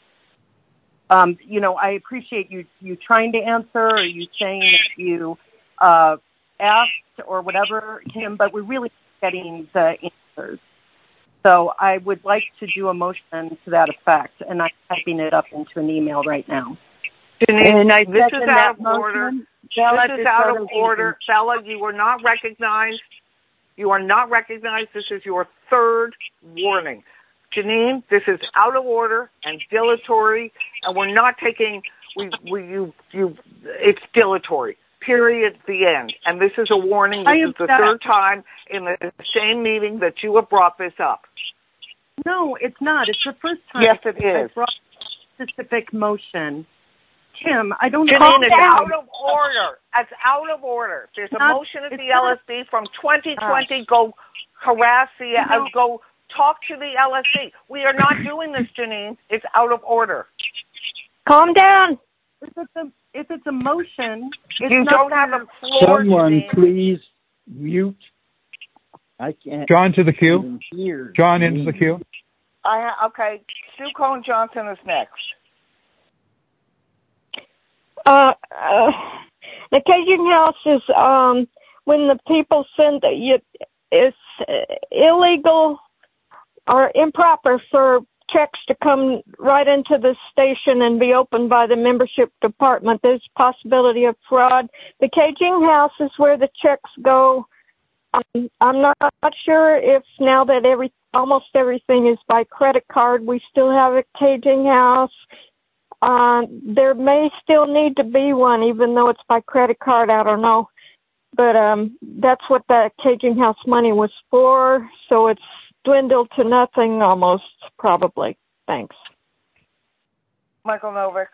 Um, you know, I appreciate you, you trying to answer or you saying that you uh, asked or whatever, Kim, but we're really getting the answers. So I would like to do a motion to that effect, and I'm typing it up into an email right now. Janine, I this is out of motion. order. Bella, this is out of order. Bella, you were not recognized. You are not recognized. This is your third warning. Janine, this is out of order and dilatory, and we're not taking, we, we, you, you, it's dilatory. Period, the end. And this is a warning. This is the that. third time in the same meeting that you have brought this up. No, it's not. It's the first time. Yes, it is. I brought a specific motion. Kim, I don't know. Janine, it's out of order. It's out of order. There's a not, motion at the not, L S B from twenty twenty. Uh, go harass the, uh, go talk to the L S B. We are not doing this, Janine. It's out of order. Calm down. If it's a, if it's a motion, it's you not don't have a floor. Someone Janine. please mute. I can't. John to the queue. John into the queue. I ha- okay. Sue Cohen Johnson is next. Uh, uh, the Cajun House is, um, when the people send the, you, it's illegal or improper for checks to come right into the station and be opened by the membership department. There's possibility of fraud. The Cajun House is where the checks go. Um, I'm not, not sure if now that every, almost everything is by credit card, we still have a Cajun House. Uh, there may still need to be one, even though it's by credit card. I don't know. But um, that's what that Cajun House money was for. So it's dwindled to nothing almost, probably. Thanks. Michael Novick.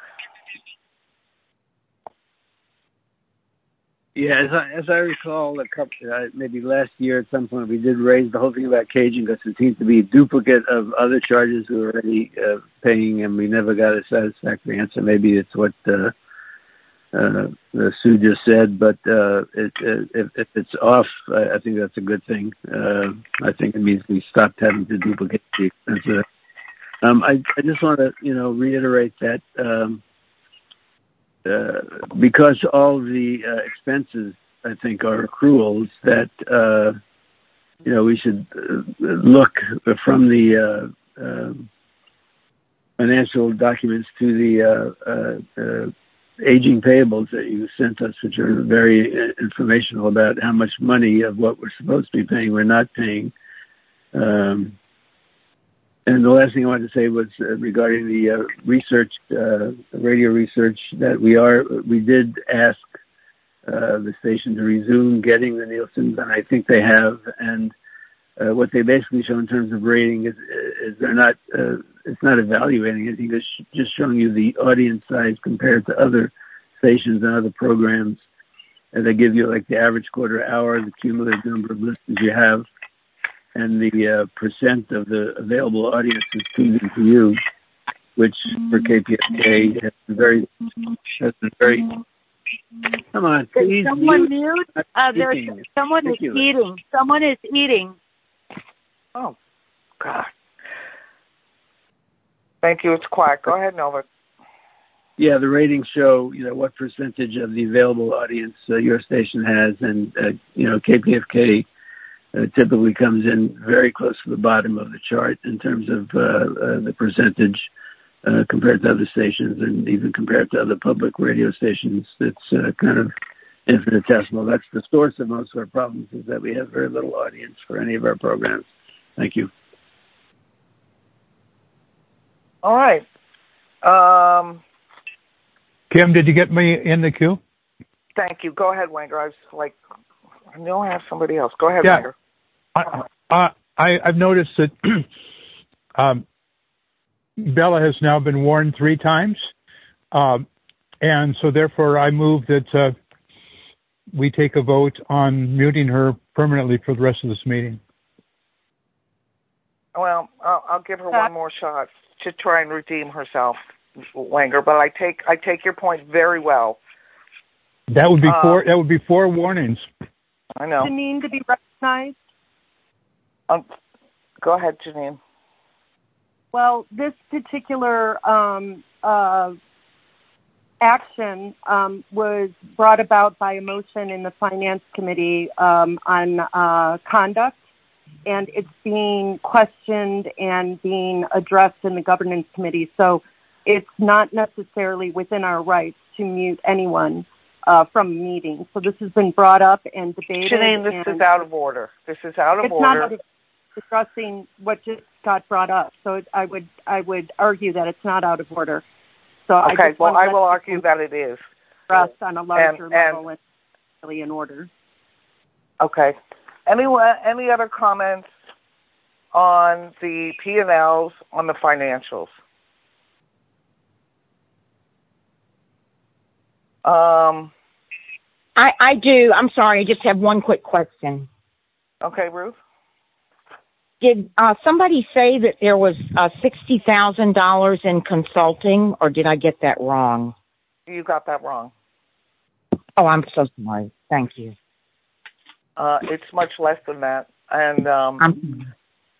Yeah, as I, as I recall, a couple, uh, maybe last year at some point, we did raise the whole thing about Cajun because it seems to be a duplicate of other charges we were already uh, paying, and we never got a satisfactory answer. Maybe it's what uh, uh, Sue just said, but uh, it, it, if, if it's off, I, I think that's a good thing. Uh, I think it means we stopped having to duplicate the expenses. Um, I, I just want to, you know, reiterate that. Um, uh, because all the uh, expenses, I think, are accruals, that, uh, you know, we should uh, look from the uh, uh, financial documents to the uh, uh, uh, aging payables that you sent us, which are very informational about how much money of what we're supposed to be paying we're not paying. Um, and the last thing I wanted to say was uh, regarding the uh, research, uh, radio research, that we are, we did ask uh, the station to resume getting the Nielsen's, and I think they have. And uh, what they basically show in terms of rating is, is they're not, uh, it's not evaluating anything. It's just showing you the audience size compared to other stations and other programs. And they give you like the average quarter hour, the cumulative number of listeners you have, and the uh, percent of the available audience is tuned into you, which for K P F K has been very, has been very. Come on, please. Someone mute. Uh, there's someone is eating. Someone is eating. Oh, God. Thank you. It's quiet. Go ahead, Nova. Yeah, the ratings show, you know, what percentage of the available audience uh, your station has, and uh, you know, K P F K uh, typically comes in very close to the bottom of the chart in terms of uh, uh, the percentage uh, compared to other stations, and even compared to other public radio stations. It's uh, kind of infinitesimal. That's the source of most of our problems, is that we have very little audience for any of our programs. Thank you. All right. Um, Kim, did you get me in the queue? Thank you. Go ahead, Wenger. I was like, I know I have somebody else. Go ahead, yeah. Wenger. I, I, I, I've noticed that um, Bella has now been warned three times. Um, and so therefore I move that uh, we take a vote on muting her permanently for the rest of this meeting. Well, I'll, I'll give her one more shot to try and redeem herself, Wenger. But I take I take your point very well. That would be um, four. That would be four warnings. I know. Janine, to be recognized. Um, go ahead, Janine. Well, this particular um, uh, action um, was brought about by a motion in the Finance Committee um, on uh, conduct, and it's being questioned and being addressed in the Governance Committee. So it's not necessarily within our rights to mute anyone uh, from a meeting. So this has been brought up and debated. Janine, this and is out of order. This is out of it's order. Not out of, addressing what just got brought up. So it, I would I would argue that it's not out of order. So okay, I just well, I will let argue that it is. Rest on a larger and, level and, and really in order. Okay. Any, any other comments on the P and Ls, on the financials? Um, I, I do. I'm sorry. I just have one quick question. Okay, Ruth? Did uh, somebody say that there was uh, sixty thousand dollars in consulting, or did I get that wrong? You got that wrong. Oh, I'm so sorry. Thank you. Uh, it's much less than that. And um, I'm,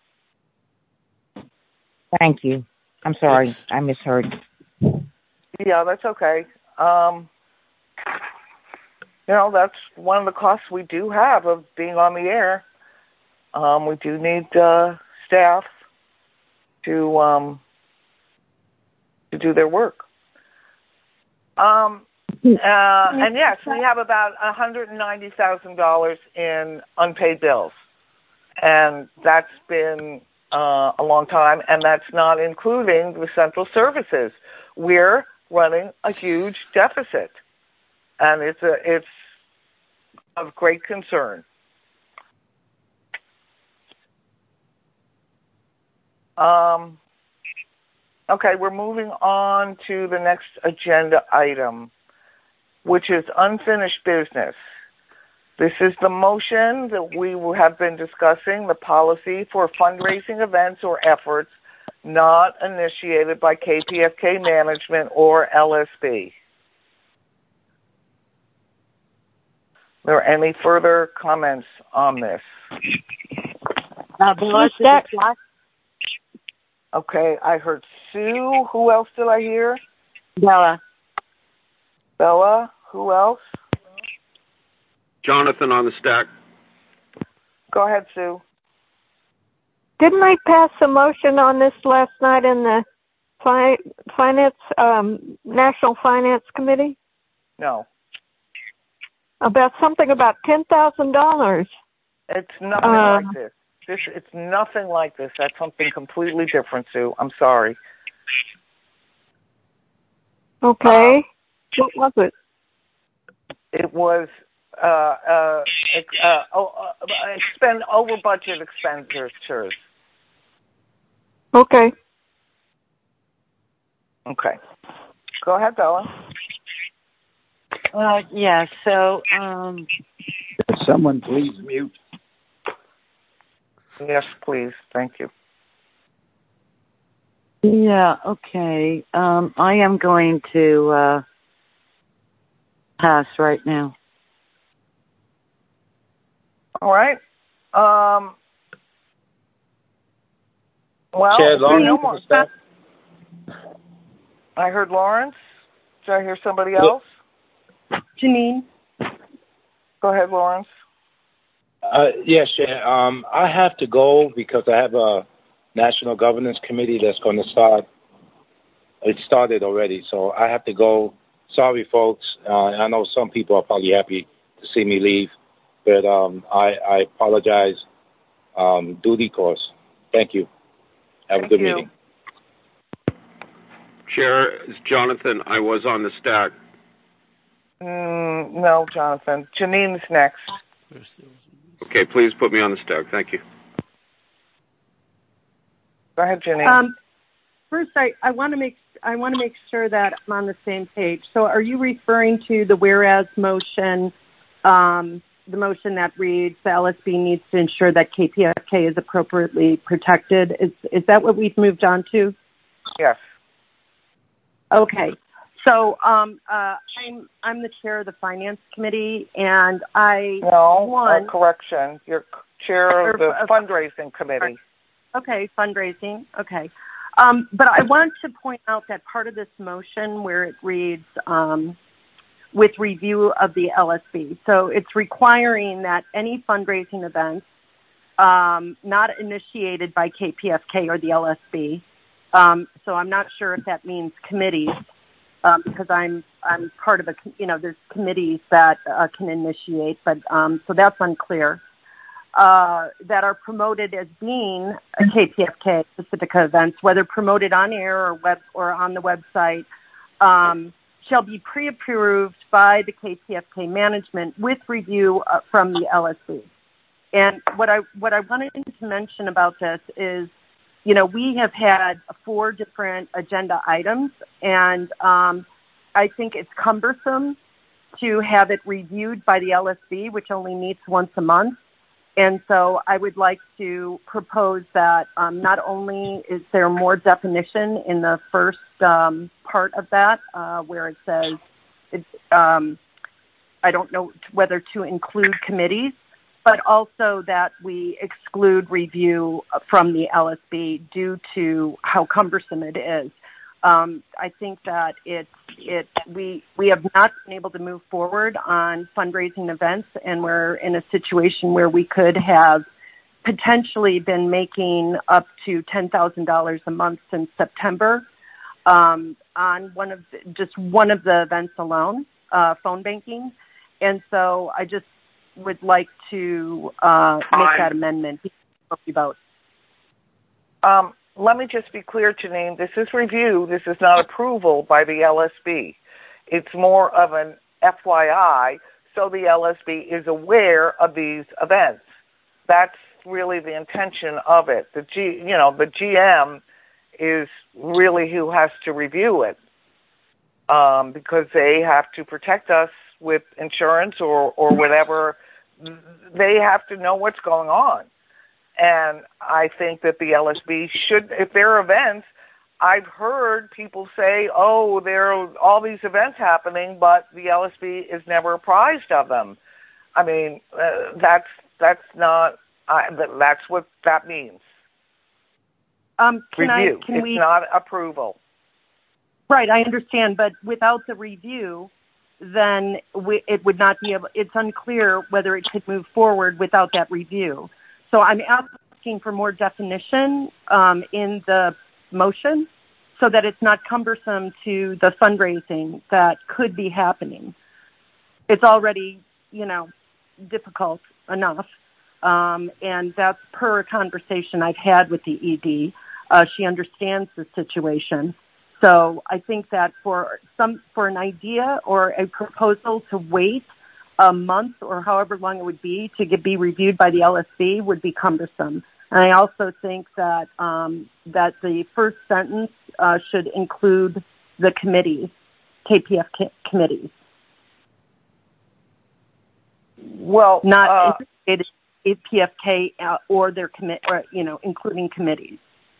thank you. I'm sorry. I misheard. Yeah, that's okay. Um, you know, that's one of the costs we do have of being on the air. Um, we do need uh, staff to um, to do their work. Um, uh, and yes, we have about one hundred ninety thousand dollars in unpaid bills, and that's been uh, a long time. And that's not including the central services. We're running a huge deficit, and it's a it's of great concern. Um, okay, we're moving on to the next agenda item, which is unfinished business. This is the motion that we have been discussing, the policy for fundraising events or efforts not initiated by K P F K management or L S B. Are there any further comments on this? Uh, Okay, I heard Sue. Who else did I hear? Bella. Bella, who else? Jonathan on the stack. Go ahead, Sue. Didn't I pass a motion on this last night in the fi- finance, um, National Finance Committee? No. About something about ten thousand dollars. It's nothing Uh, like this. This it's nothing like this. That's something completely different, Sue. I'm sorry. Okay. Um, What was it? It was uh, uh, ex- uh, oh, uh, expend over budget expenditures. Okay. Okay. Go ahead, Bella. Uh, yeah, so, um, Someone please mute. Yes, please. Thank you. yeah, okay. Um, I am going to, uh, pass right now. All right. Um, well, Chair if there are no Lawrence more. is the staff. I heard Lawrence. Did I hear somebody else? Janine. Go ahead, Lawrence. Uh, yes, Chair. Um, I have to go because I have a National Governance Committee that's going to start. It started already, so I have to go. Sorry, folks. Uh, I know some people are probably happy to see me leave, but um, I, I apologize. Um, duty course. Thank you. Have Thank a good you. meeting. Chair, it's Jonathan. I was on the stack. Mm, no, Jonathan. Janine's next. Okay, please put me on the stack. Thank you. Go ahead, Janine. Um, first, I, I want to make I want to make sure that I'm on the same page. So, are you referring to the whereas motion, um, the motion that reads the L S B needs to ensure that K P F K is appropriately protected? Is is that what we've moved on to? Yes. Okay. So um, uh, I'm I'm the chair of the finance committee, and I No, won. uh, correction. You're chair of the Or, uh, fundraising committee. Okay, fundraising. Okay. Um, but I want to point out that part of this motion where it reads um, with review of the L S B. So it's requiring that any fundraising events um, not initiated by K P F K or the L S B. Um, so I'm not sure if that means committees. Um, because I'm I'm part of a, you know, there's committees that uh, can initiate, but um, so that's unclear. Uh, that are promoted as being a K P F K Pacifica events, whether promoted on air or web or on the website, um, shall be pre-approved by the K P F K management with review uh, from the L S B. And what I what I wanted to mention about this is, you know, we have had four different agenda items, and um, I think it's cumbersome to have it reviewed by the L S B, which only meets once a month. And so I would like to propose that um, not only is there more definition in the first um, part of that, uh, where it says, it, um, I don't know whether to include committees, but also that we exclude review from the L S B due to how cumbersome it is. Um, I think that it's it we we have not been able to move forward on fundraising events, and we're in a situation where we could have potentially been making up to ten thousand dollars a month since September um, on one of the, just one of the events alone, uh, phone banking, and so I just would like to uh, make that amendment before we vote. Um, let me just be clear, Janine. This is review. This is not approval by the L S B. It's more of an F Y I, so the L S B is aware of these events. That's really the intention of it. The G, you know, the G M is really who has to review it um, because they have to protect us with insurance or, or whatever. They have to know what's going on. And I think that the L S B should, if there are events, I've heard people say, oh, there are all these events happening, but the L S B is never apprised of them. I mean, uh, that's that's not, uh, that's what that means. Um, can review. I, can it's we, not approval. Right, I understand, but without the review, then we, it would not be able, it's unclear whether it could move forward without that review. So I'm asking for more definition um, in the motion so that it's not cumbersome to the fundraising that could be happening. It's already, you know, difficult enough. Um, and that's per a conversation I've had with the E D. Uh, she understands the situation. So I think that for some, for an idea or a proposal to wait a month or however long it would be to get, be reviewed by the L S B would be cumbersome. And I also think that, um, that the first sentence, uh, should include the committees, K P F K committees. Well, not uh, K P F K uh, or their commit, or, you know, including committees.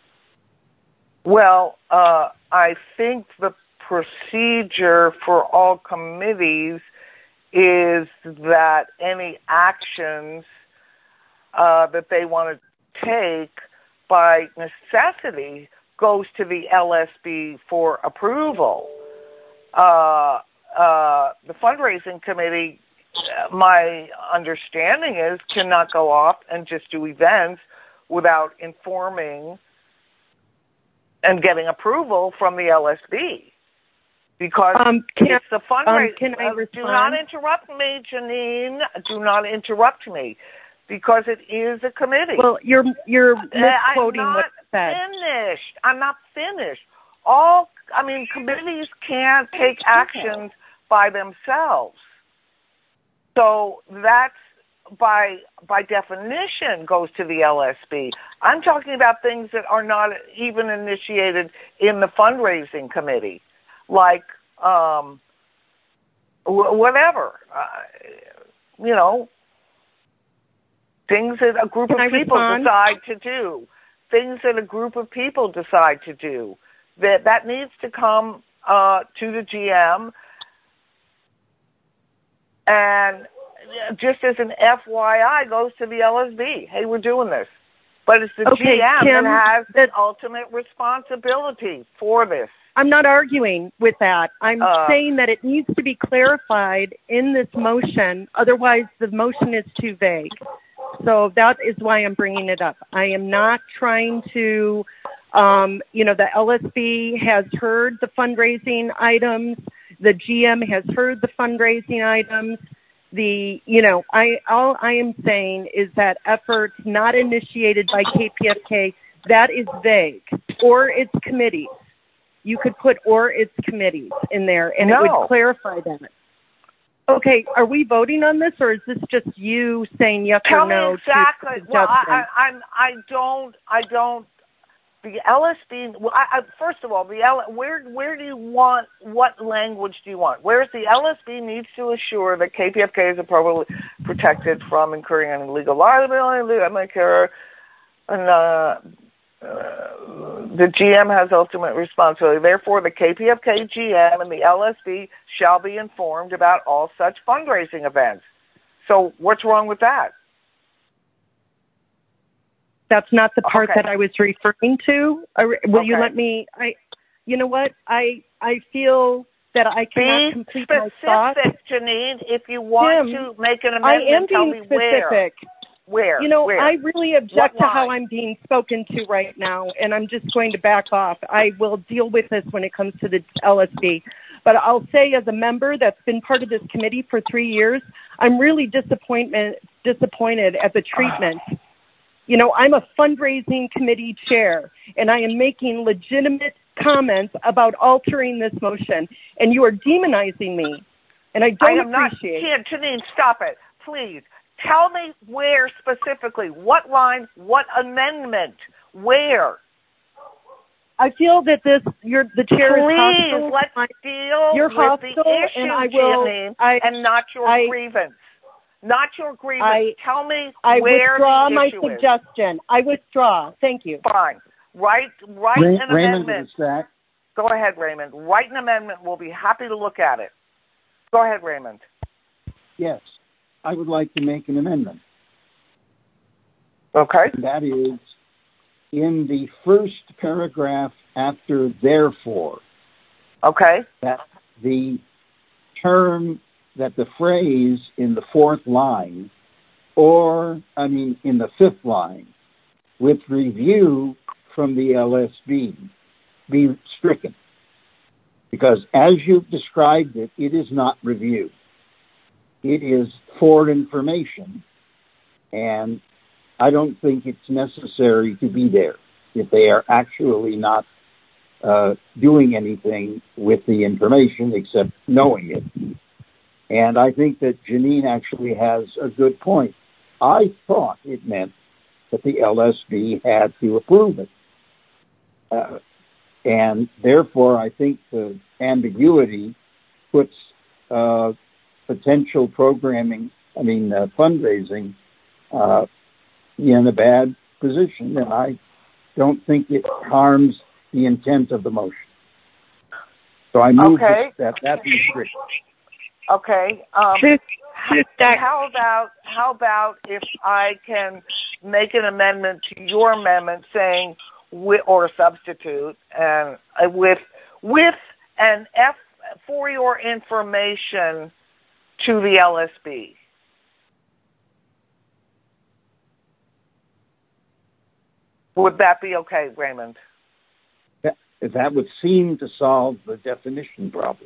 Well, uh, I think the procedure for all committees is that any actions uh, that they want to take by necessity goes to the L S B for approval. Uh, uh, the fundraising committee, my understanding is, cannot go off and just do events without informing and getting approval from the L S B, because um, can, it's the fundraising. Um, can I uh, respond? Do not interrupt me, Janine. Do not interrupt me, because it is a committee. Well, you're you're misquoting I'm not what it said. Finished. I'm not finished. All I mean, committees can't take actions by themselves. So that's by by definition goes to the L S B. I'm talking about things that are not even initiated in the fundraising committee, like um, w- whatever, uh, you know, things that a group Can of I people respond? decide to do, things that a group of people decide to do. That that needs to come uh, to the G M. And just as an F Y I, goes to the L S B. Hey, we're doing this. But it's the Okay, G M Kim, that has the ultimate responsibility for this. I'm not arguing with that. I'm Uh, saying that it needs to be clarified in this motion. Otherwise, the motion is too vague. So that is why I'm bringing it up. I am not trying to, um, you know, the L S B has heard the fundraising items. The G M has heard the fundraising items. The, you know, I, all I am saying is that efforts not initiated by K P F K, that is vague, or its committees. You could put or its committees in there and No. it would clarify that. Okay, are we voting on this, or is this just you saying yes Tell or no? me exactly. To the Well, I, suggestion? I, I'm, I don't, I don't. The L S B. Well, I, I, first of all, the L. Where, where do you want? What language do you want? Where's the L S B needs to assure that K P F K is appropriately protected from incurring any legal liability, legal Medicare, and uh, uh, the G M has ultimate responsibility. Therefore, the K P F K G M and the L S B shall be informed about all such fundraising events. So, what's wrong with that? That's not the part Okay. that I was referring to. Uh, Will you Okay. let me? I, you know what? I I feel that I cannot Be complete my thought. specific, Janine. If you want Tim, to make an I amendment, am tell being me where. specific. Where? You know, Where? I really object What to how line? I'm being spoken to right now, and I'm just going to back off. I will deal with this when it comes to the L S B. But I'll say, as a member that's been part of this committee for three years, I'm really disappointment, disappointed at the treatment. You know, I'm a fundraising committee chair, and I am making legitimate comments about altering this motion, and you are demonizing me, and I don't I am not. appreciate Here, Janine, stop it, please. Tell me where specifically. What line? What amendment? Where? I feel that this, you're, the chair is hostile. Please, let's deal You're with hostile, the issue, and I will, Janine, I, and not your I, grievance. Not your grievance. I, Tell me I where withdraw the my issue is. suggestion. I withdraw. Thank you. Fine. Write, write Ray- an Raymond amendment. is back. Go ahead, Raymond. Write an amendment. We'll be happy to look at it. Go ahead, Raymond. Yes, I would like to make an amendment. Okay. And that is in the first paragraph after therefore. Okay. That the term, that the phrase in the fourth line, or, I mean, in the fifth line, with review from the L S B, be stricken. Because as you've described it, it is not review. It is for information, and I don't think it's necessary to be there if they are actually not uh, doing anything with the information except knowing it. And I think that Janine actually has a good point. I thought it meant that the L S B had to approve it. Uh, and therefore, I think the ambiguity puts uh, potential programming, I mean, uh, fundraising, uh, in a bad position. And I don't think it harms the intent of the motion. So I move Okay. that that be strict. Okay. Um, how about how about if I can make an amendment to your amendment saying, with, or a substitute, and uh, with with an F for your information to the L S B. Would that be okay, Raymond? That, that would seem to solve the definition problem.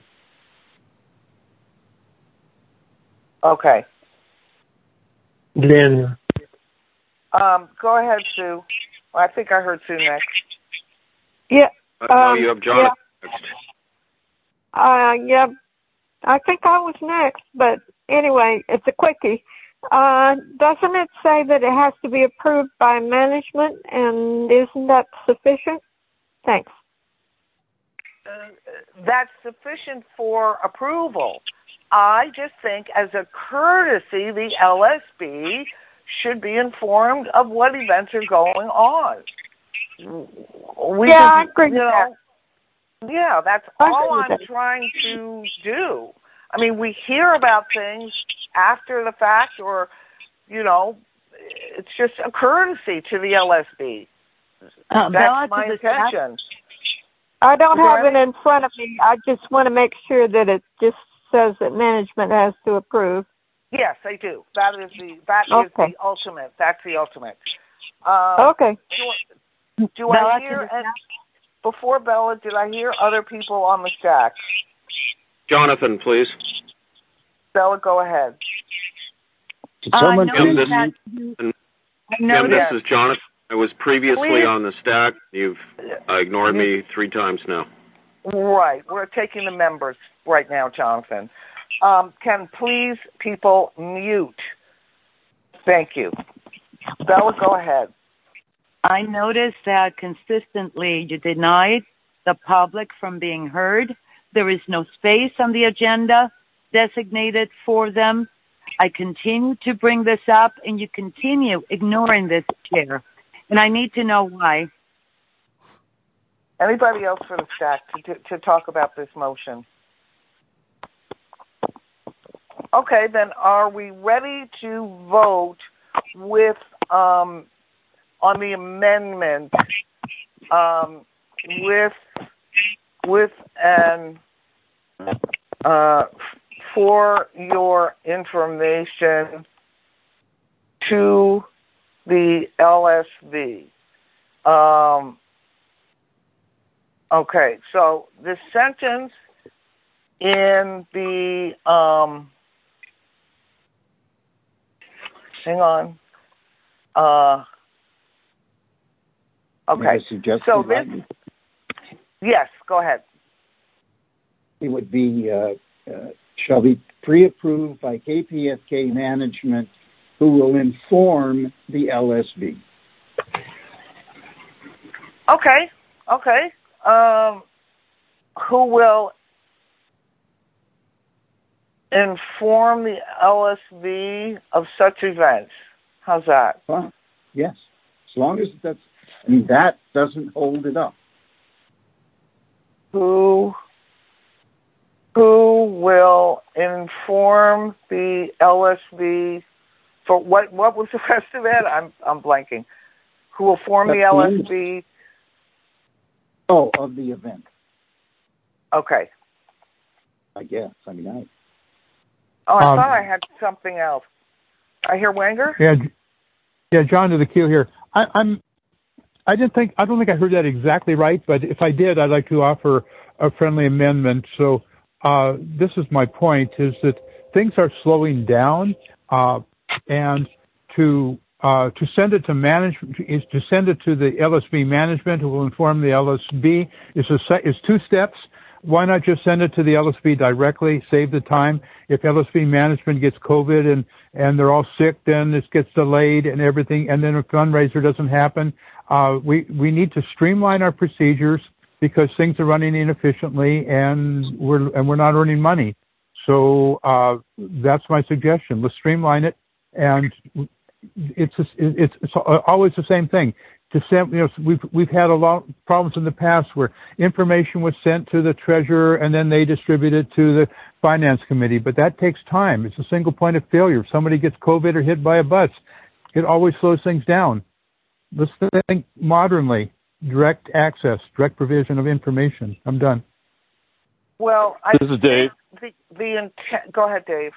Okay. Daniel. Um, go ahead, Sue. Well, I think I heard Sue next. Yeah. Uh, no, um, you have Jonathan yeah. next. Uh, yeah. I think I was next, but anyway, it's a quickie. Uh, doesn't it say that it has to be approved by management, and isn't that sufficient? Thanks. Uh, that's sufficient for approval. I just think, as a courtesy, the L S B should be informed of what events are going on. We yeah, just, I agree you with know, that. Yeah, that's I all agree I'm with that. trying to do. I mean, we hear about things after the fact, or, you know, it's just a courtesy to the L S B. Uh, That's Bella, my to the intention. I don't Is have there it in front of me. I just want to make sure that it just says that management has to approve. Yes, I do. That is the that Okay. is the ultimate. That's the ultimate. Uh, Okay. Do, do Bella, I hear? to the And before Bella, did I hear other people on the stack? Jonathan, please. Bella, go ahead. Did Uh, someone notice please that mute? you, And I Jim, noticed, this is Jonathan. I was previously Please. on the stack. You've uh, ignored me three times now. Right, we're taking the members right now, Jonathan. Um, can please people mute? Thank you. Bella, go ahead. I noticed that consistently you denied the public from being heard. There is no space on the agenda designated for them. I continue to bring this up, and you continue ignoring this, Chair. And I need to know why. Anybody else for the stack to, to, to talk about this motion? Okay, then are we ready to vote with um, on the amendment um, with with an uh, for your information to the L S V? Um, okay, so the sentence in the um, hang on. Uh, okay, May I suggest so you this, like- yes, go ahead. It would be, uh, uh, shall be pre-approved by K P F K management, who will inform the L S B. Okay, okay. Um, who will inform the L S B of such events? How's that? Well, yes, as long as that's, I mean, that doesn't hold it up. Who who will inform the L S B for what? What was the rest of it? I'm I'm blanking. Who will form That's the L S the B? Oh, of the event, Okay. I guess. I mean, I, Oh, I Um, thought I had something else. I hear Wenger? Yeah, yeah, John to the queue here. I, I'm, I didn't think, I don't think I heard that exactly right, but if I did, I'd like to offer a friendly amendment. So, uh, this is my point: is that things are slowing down, uh, and to uh, to send it to management is to send it to the L S B management, who will inform the L S B. Is a se- is two steps. Why not just send it to the L S B directly, save the time? If L S B management gets COVID and, and they're all sick, then this gets delayed and everything, and then a fundraiser doesn't happen. Uh, we, we need to streamline our procedures because things are running inefficiently and we're, and we're not earning money. So, uh, that's my suggestion. Let's streamline it. And it's, it's, it's always the same thing. To send, you know, we've we've had a lot of problems in the past where information was sent to the treasurer and then they distribute it to the finance committee. But that takes time. It's a single point of failure. If somebody gets COVID or hit by a bus, it always slows things down. Let's think modernly. Direct access, direct provision of information. I'm done. Well, I this is Dave. The, the intent. Go ahead, Dave.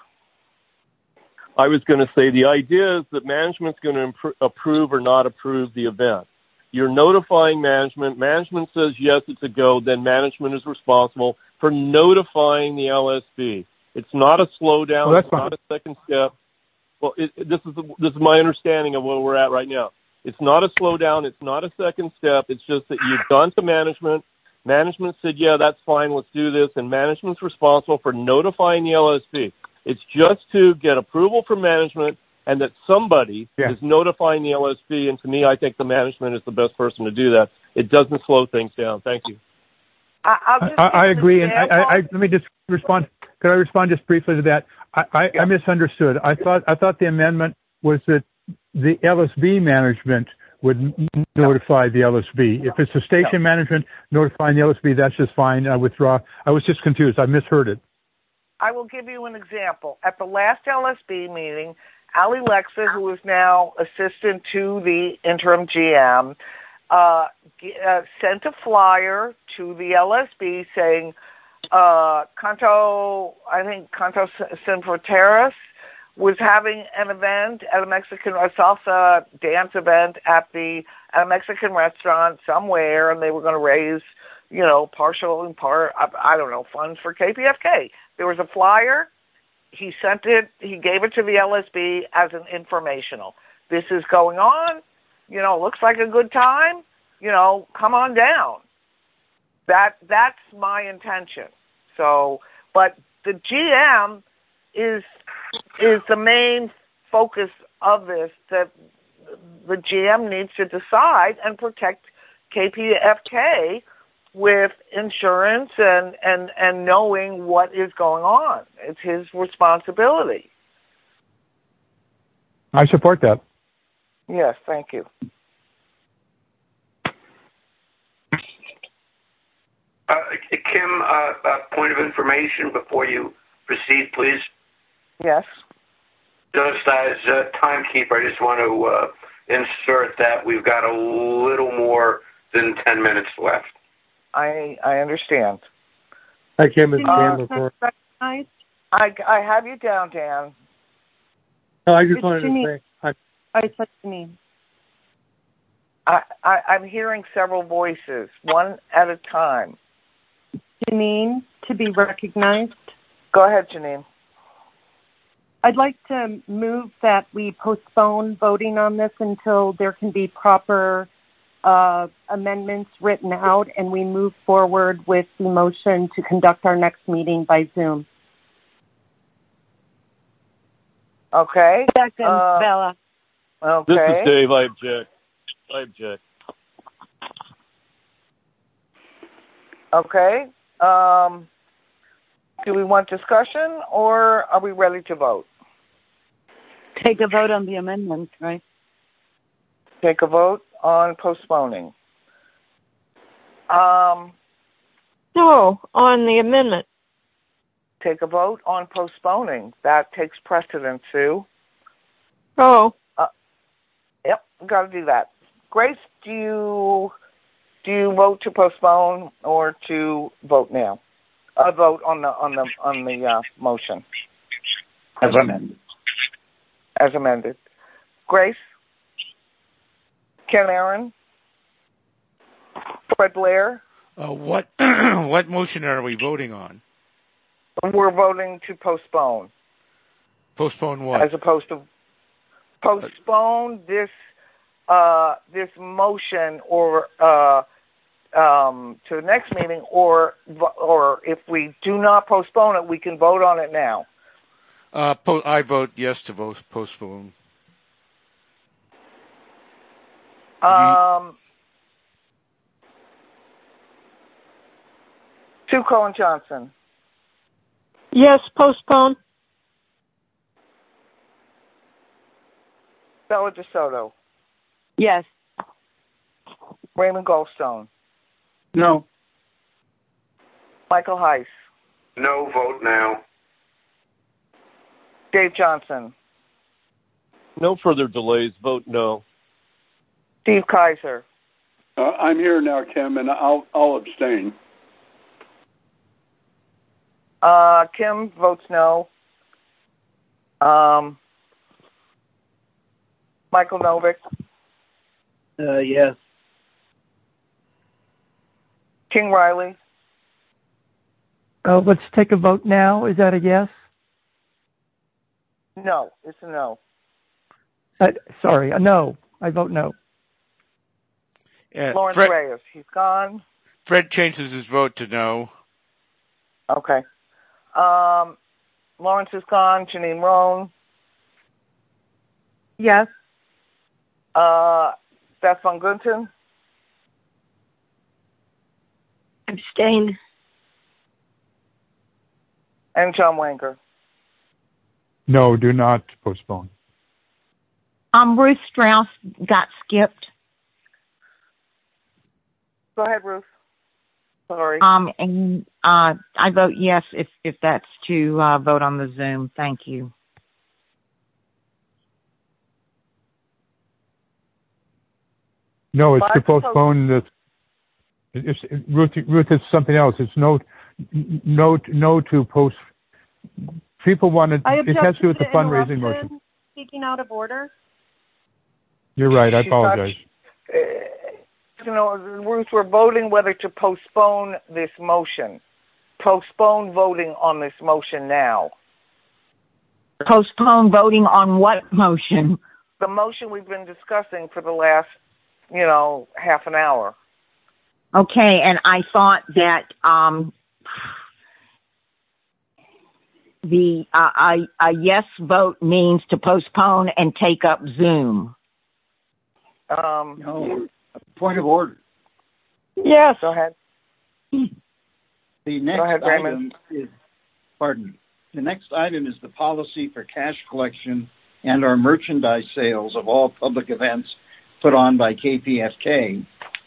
I was going to say the idea is that management's going to imp- approve or not approve the event. You're notifying management. Management says, yes, it's a go. Then management is responsible for notifying the L S B. It's not a slowdown. Well, that's it's fine. not a second step. Well, it, this is the, this is my understanding of where we're at right now. It's not a slowdown. It's not a second step. It's just that you've gone to management. Management said, yeah, that's fine. Let's do this. And management's responsible for notifying the L S B. It's just to get approval from management and that somebody yeah. is notifying the L S B. And to me, I think the management is the best person to do that. It doesn't slow things down. Thank you. I, I, I agree. And I, I, I, let me just respond. Could I respond just briefly to that? I, I, yeah. I misunderstood. I thought, I thought the amendment was that the L S B management would notify the L S B. If it's the station no. management notifying the L S B, that's just fine. I withdraw. I was just confused. I misheard it. I will give you an example. At the last L S B meeting, Ali Lexa, who is now assistant to the interim G M, uh, uh, sent a flyer to the L S B saying, uh, Canto, I think Canto Sinforteras was having an event at a Mexican, a salsa dance event at the, at a Mexican restaurant somewhere, and they were going to raise, you know, partial and part, I, I don't know, funds for K P F K. There was a flyer. He sent it, he gave it to the L S B as an informational. This is going on. You know, looks like a good time. You know, come on down. That, that's my intention. So, but the G M is, is the main focus of this, that the G M needs to decide and protect K P F K with insurance and, and, and knowing what is going on. It's his responsibility. I support that. Yes, thank you. Uh, Kim, uh, a point of information before you proceed, please. Yes. Just as a timekeeper, I just want to uh, insert that we've got a little more than ten minutes left. I I understand. Hi, Kim. It's Uh, Dan before. I I have you down, Dan. No, I just It's wanted Janine. to say. Hi. I said Janine. I, I I'm hearing several voices, one at a time. Janine, to be recognized. Go ahead, Janine. I'd like to move that we postpone voting on this until there can be proper uh, amendments written out, and we move forward with the motion to conduct our next meeting by Zoom. Okay. Second, uh, Bella. Okay. This is Dave. I object. I object. Okay. Um, do we want discussion, or are we ready to vote? Take a vote on the amendment, right? Take a vote on postponing. Um, No, on the amendment. take a vote on postponing. That takes precedence, Sue. Oh, Uh, yep, got to do that. Grace, do you do you vote to postpone or to vote now? A vote on the on the on the uh, motion. As amended. As amended. Grace? Ken Aaron? Fred Blair? Uh, what what motion are we voting on? We're voting to postpone. Postpone what? As opposed to postpone this uh, this motion or uh, um, to the next meeting, or or if we do not postpone it, we can vote on it now. Uh, po- I vote yes to vote postpone. Um, Sue Cohen Johnson. Yes, postpone. Bella DeSoto. Yes. Raymond Goldstone. No. Michael Heiss. No, vote now. Dave Johnson. No further delays. Vote no. Steve Kaiser. Uh, I'm here now, Kim, and I'll I'll abstain. Uh, Kim votes no. Um, Michael Novick. Uh, yes. King Riley. Uh, let's take a vote now. Is that a yes? No, it's a no. Uh, sorry, a no. I vote no. Yeah, Lawrence Fred, Reyes. He's gone. Fred changes his vote to no. Okay. Um, Lawrence is gone. Janine Roan. Yes. Uh, Beth Von Gunten. Abstain. And John Wanger. No, do not postpone. Um, Ruth Strauss got skipped. Go ahead, Ruth. Sorry. Um, and uh, I vote yes if if that's to uh, vote on the Zoom. Thank you. No, it's Five to to post- postpone the. It's, Ruth, Ruth, it's something else. It's no, no, no to post. People want to. I It object has to do with to the fundraising interruption. motion. Speaking out of order. You're right. I She's not- apologize. Uh, you know, Ruth, we're voting whether to postpone this motion. Postpone voting on this motion now. Postpone voting on what motion? The motion we've been discussing for the last, you know, half an hour. Okay, and I thought that um, the uh, a, a yes vote means to postpone and take up Zoom. Um, No. Point of order. Yes. Go ahead. The next Go ahead, item Raymond. is, pardon me. The next item is the policy for cash collection and our merchandise sales of all public events put on by K P F K.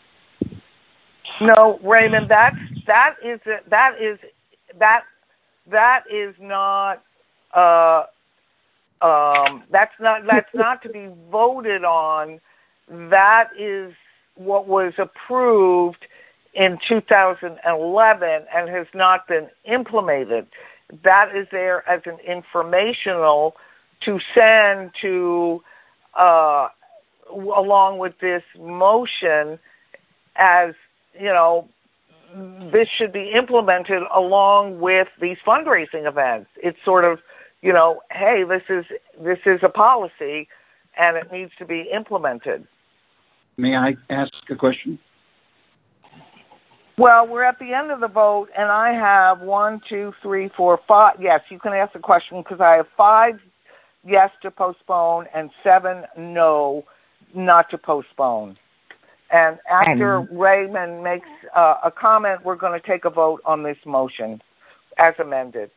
No, Raymond, that's that is that is that that is not uh um that's not that's not to be voted on. That is what was approved in two thousand eleven and has not been implemented. That is there as an informational to send to uh along with this motion as, you know, this should be implemented along with these fundraising events. It's sort of, you know, hey, this is this is a policy and it needs to be implemented. May I ask a question? Well, we're at the end of the vote, and I have one, two, three, four, five. Yes, you can ask the question because I have five yes to postpone and seven no, not to postpone. And after Um, Raymond makes uh, a comment, we're going to take a vote on this motion as amended.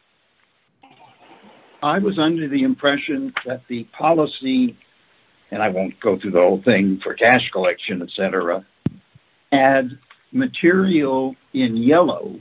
I was under the impression that the policy, and I won't go through the whole thing for cash collection, et cetera, had material in yellow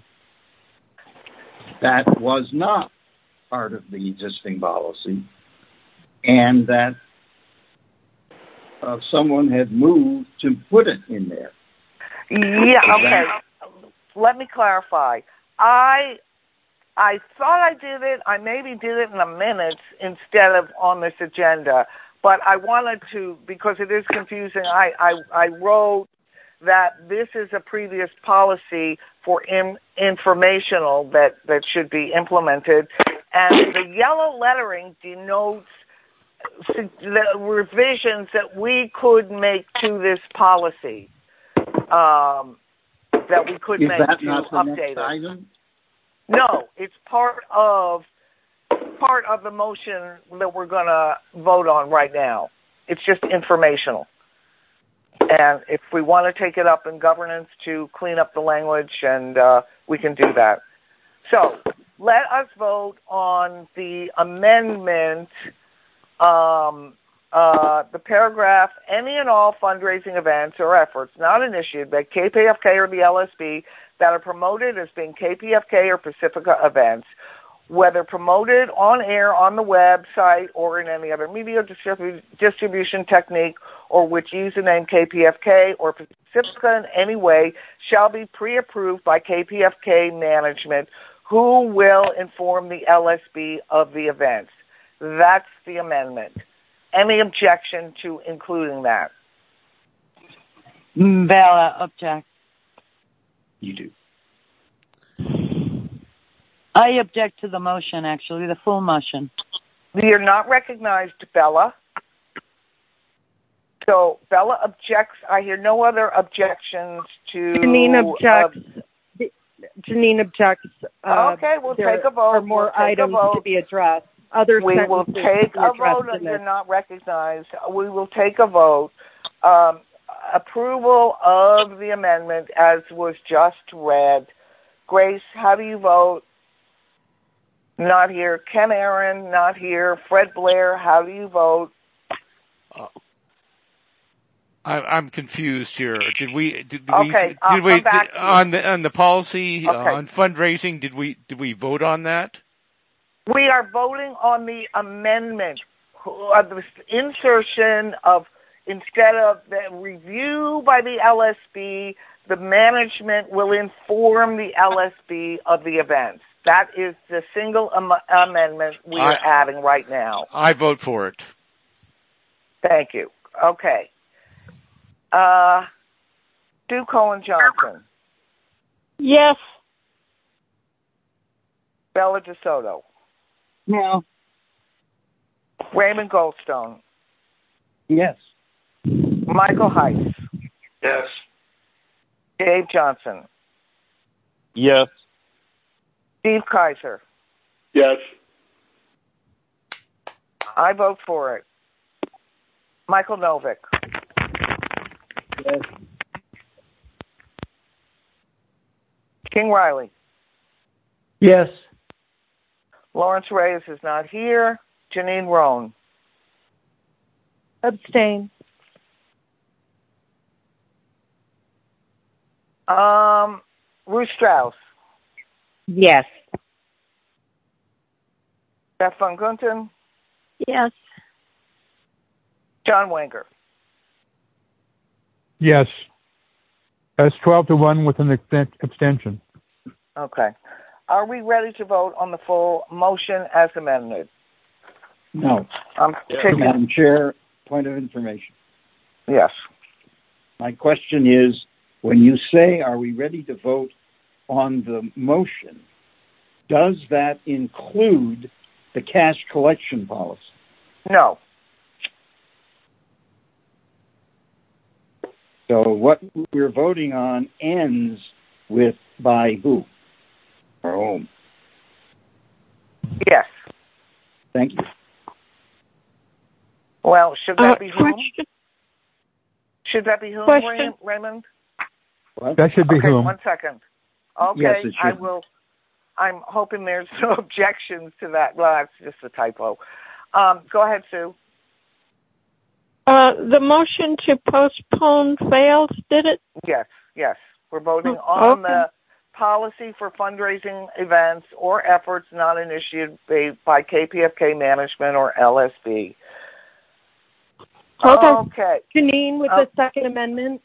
that was not part of the existing policy, and that uh, someone had moved to put it in there. Yeah, okay. Let me clarify. I I thought I did it. I maybe did it in the minutes instead of on this agenda. But I wanted to, because it is confusing, I, I, I wrote that this is a previous policy for in, informational that, that should be implemented. And the yellow lettering denotes the revisions that we could make to this policy, um, that we could Is make that to not the update next it. item? No, it's part of part of the motion that we're going to vote on right now. It's just informational. And if we want to take it up in governance to clean up the language, and uh, we can do that. So let us vote on the amendment, um, uh, the paragraph, any and all fundraising events or efforts not initiated by K P F K or the L S B that are promoted as being K P F K or Pacifica events, whether promoted on air, on the website, or in any other media distribu- distribution technique, or which use the name K P F K or Pacifica in any way, shall be pre-approved by K P F K management, who will inform the L S B of the events. That's the amendment. Any objection to including that? Bella, object. You do. I object to the motion, actually, the full motion. You're not recognized, Bella. So Bella objects. I hear no other objections to... Janine objects. Uh, Janine objects. Uh, okay, we'll there take a vote. Are more we'll items to be addressed. Other we will take a vote. You're not recognized. We will take a vote. Um, approval of the amendment as was just read. Grace, how do you vote? Not here. Ken Aaron, not here. Fred Blair, how do you vote? Uh, I, I'm confused here. Did we? Did okay, we? I'll Did we? Come back did, on the on the policy okay. uh, on fundraising? Did we? Did we vote on that? We are voting on the amendment of the insertion of, instead of the review by the L S B, the management will inform the L S B of the events. That is the single am- amendment we are I, adding right now. I vote for it. Thank you. Okay. Uh, Sue Cohen Johnson. Yes. Bella DeSoto. No. Raymond Goldstone. Yes. Michael Heiss. Yes. Dave Johnson. Yes. Steve Kaiser. Yes. I vote for it. Michael Novick. Yes. King Riley. Yes. Lawrence Reyes is not here. Janine Roan. Abstain. Um, Ruth Strauss. Yes. Beth Van Gunten. Yes. John Wenger. Yes. That's twelve to one with an abstention. Okay. Are we ready to vote on the full motion as amended? No. Um, yeah. Madam Chair, point of information. Yes. My question is, when you say, are we ready to vote on the motion, does that include the cash collection policy? No. So what we're voting on ends with by who or whom? Yes. Thank you. Well, should that Uh, be whom? question. Should that be whom, Question. Raymond? What? That should be okay, whom. one second. Okay, Yes, it I should. will. I'm hoping there's no objections to that. Well, that's just a typo. Um, go ahead, Sue. Uh, the motion to postpone failed, did it? Yes, yes. We're voting Oh, on okay. the policy for fundraising events or efforts not initiated by, by K P F K management or L S B. Okay. Okay. Janine with Uh, the second amendment.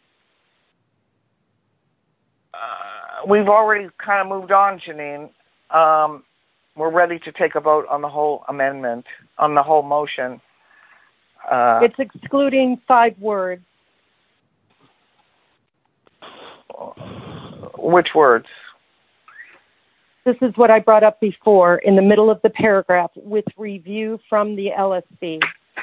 Uh, we've already kind of moved on, Janine. Um, we're ready to take a vote on the whole amendment, on the whole motion. Uh, it's excluding five words. Which words? This is what I brought up before in the middle of the paragraph, with review from the L S B.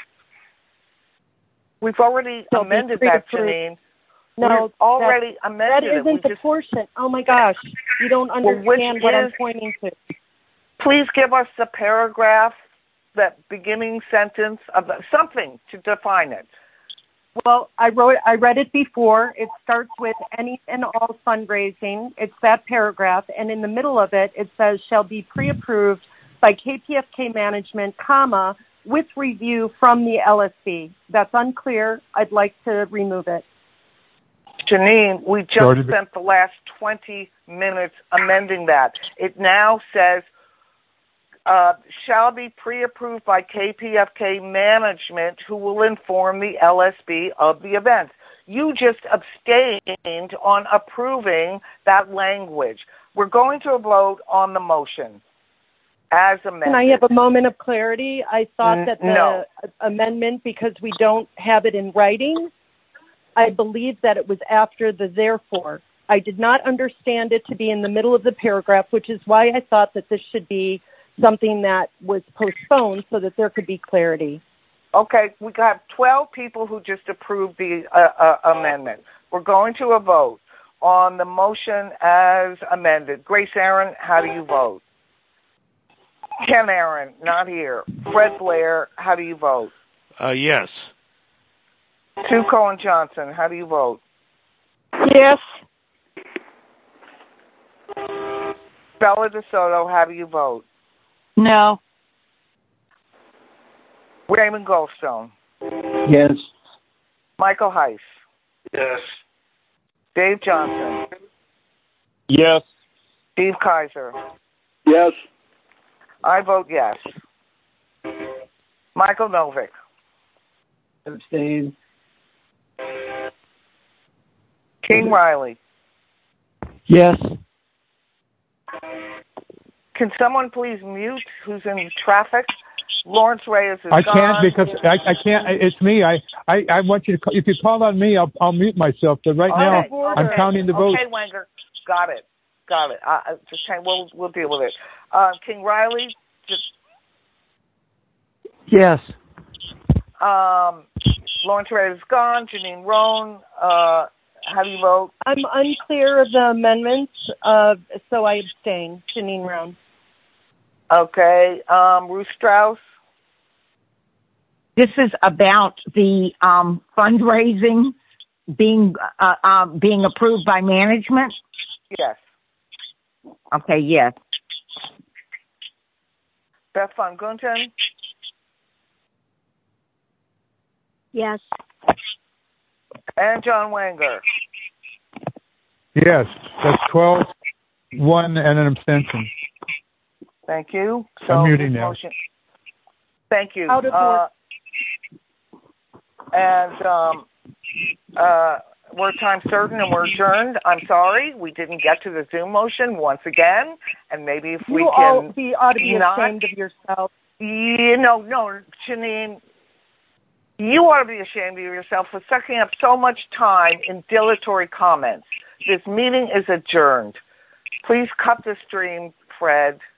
We've already So amended be that, free to- Janine. No, We've already that, amended that isn't it. We the just, portion. Oh my gosh, you don't Well, which understand what I'm is- pointing to. Please give us the paragraph, that beginning sentence of the, something to define it. Well, I wrote, I read it before. It starts with any and all fundraising. It's that paragraph, and in the middle of it, it says shall be pre-approved by K P F K management, comma, with review from the L S B. That's unclear. I'd like to remove it. Janine, we just Sorry. spent the last twenty minutes amending that. It now says, uh, shall be pre-approved by K P F K management, who will inform the L S B of the event. You just abstained on approving that language. We're going to vote on the motion as amended. Can I have a moment of clarity? I thought N- that the no. amendment, because we don't have it in writing, I believe that it was after the therefore. I did not understand it to be in the middle of the paragraph, which is why I thought that this should be something that was postponed so that there could be clarity. Okay, we got twelve people who just approved the uh, uh, amendment. We're going to a vote on the motion as amended. Grace Aaron, how do you vote? Ken Aaron, not here. Fred Blair, how do you vote? Uh, yes. Sue Cohen Johnson, how do you vote? Yes. Bella DeSoto, how do you vote? No. Raymond Goldstone. Yes. Michael Heiss. Yes. Dave Johnson. Yes. Steve Kaiser. Yes. I vote yes. Michael Novick. Abstain. King Riley. Yes. Can someone please mute who's in traffic? Lawrence Reyes is I gone. can't because I, I can't. It's me. I, I, I want you to. Call, if you call on me, I'll, I'll mute myself. But right now, Okay, I'm okay. counting the votes. Okay, Wenger. Got it. Got it. I, I just hang, we'll we'll deal with it. Uh, King Riley. Just, Yes. um, Lawrence Reyes is gone. Janine Roan. Uh, how do you vote? I'm unclear of the amendments, uh, so I abstain. Janine Roan. Okay. Um, Ruth Strauss. This is about the um, fundraising being uh, uh, being approved by management. Yes. Okay. Yes. Beth Von Gunten. Yes. And John Wenger. Yes, that's twelve, one, and an abstention. Thank you. So I'm muting this now. motion- Thank you. Out of uh, and um, uh, we're time certain and we're adjourned. I'm sorry we didn't get to the Zoom motion once again, and maybe if we You can all be ought to be not, ashamed of yourself. You know, no, Janine, you ought to be ashamed of yourself for sucking up so much time in dilatory comments. This meeting is adjourned. Please cut the stream, Fred.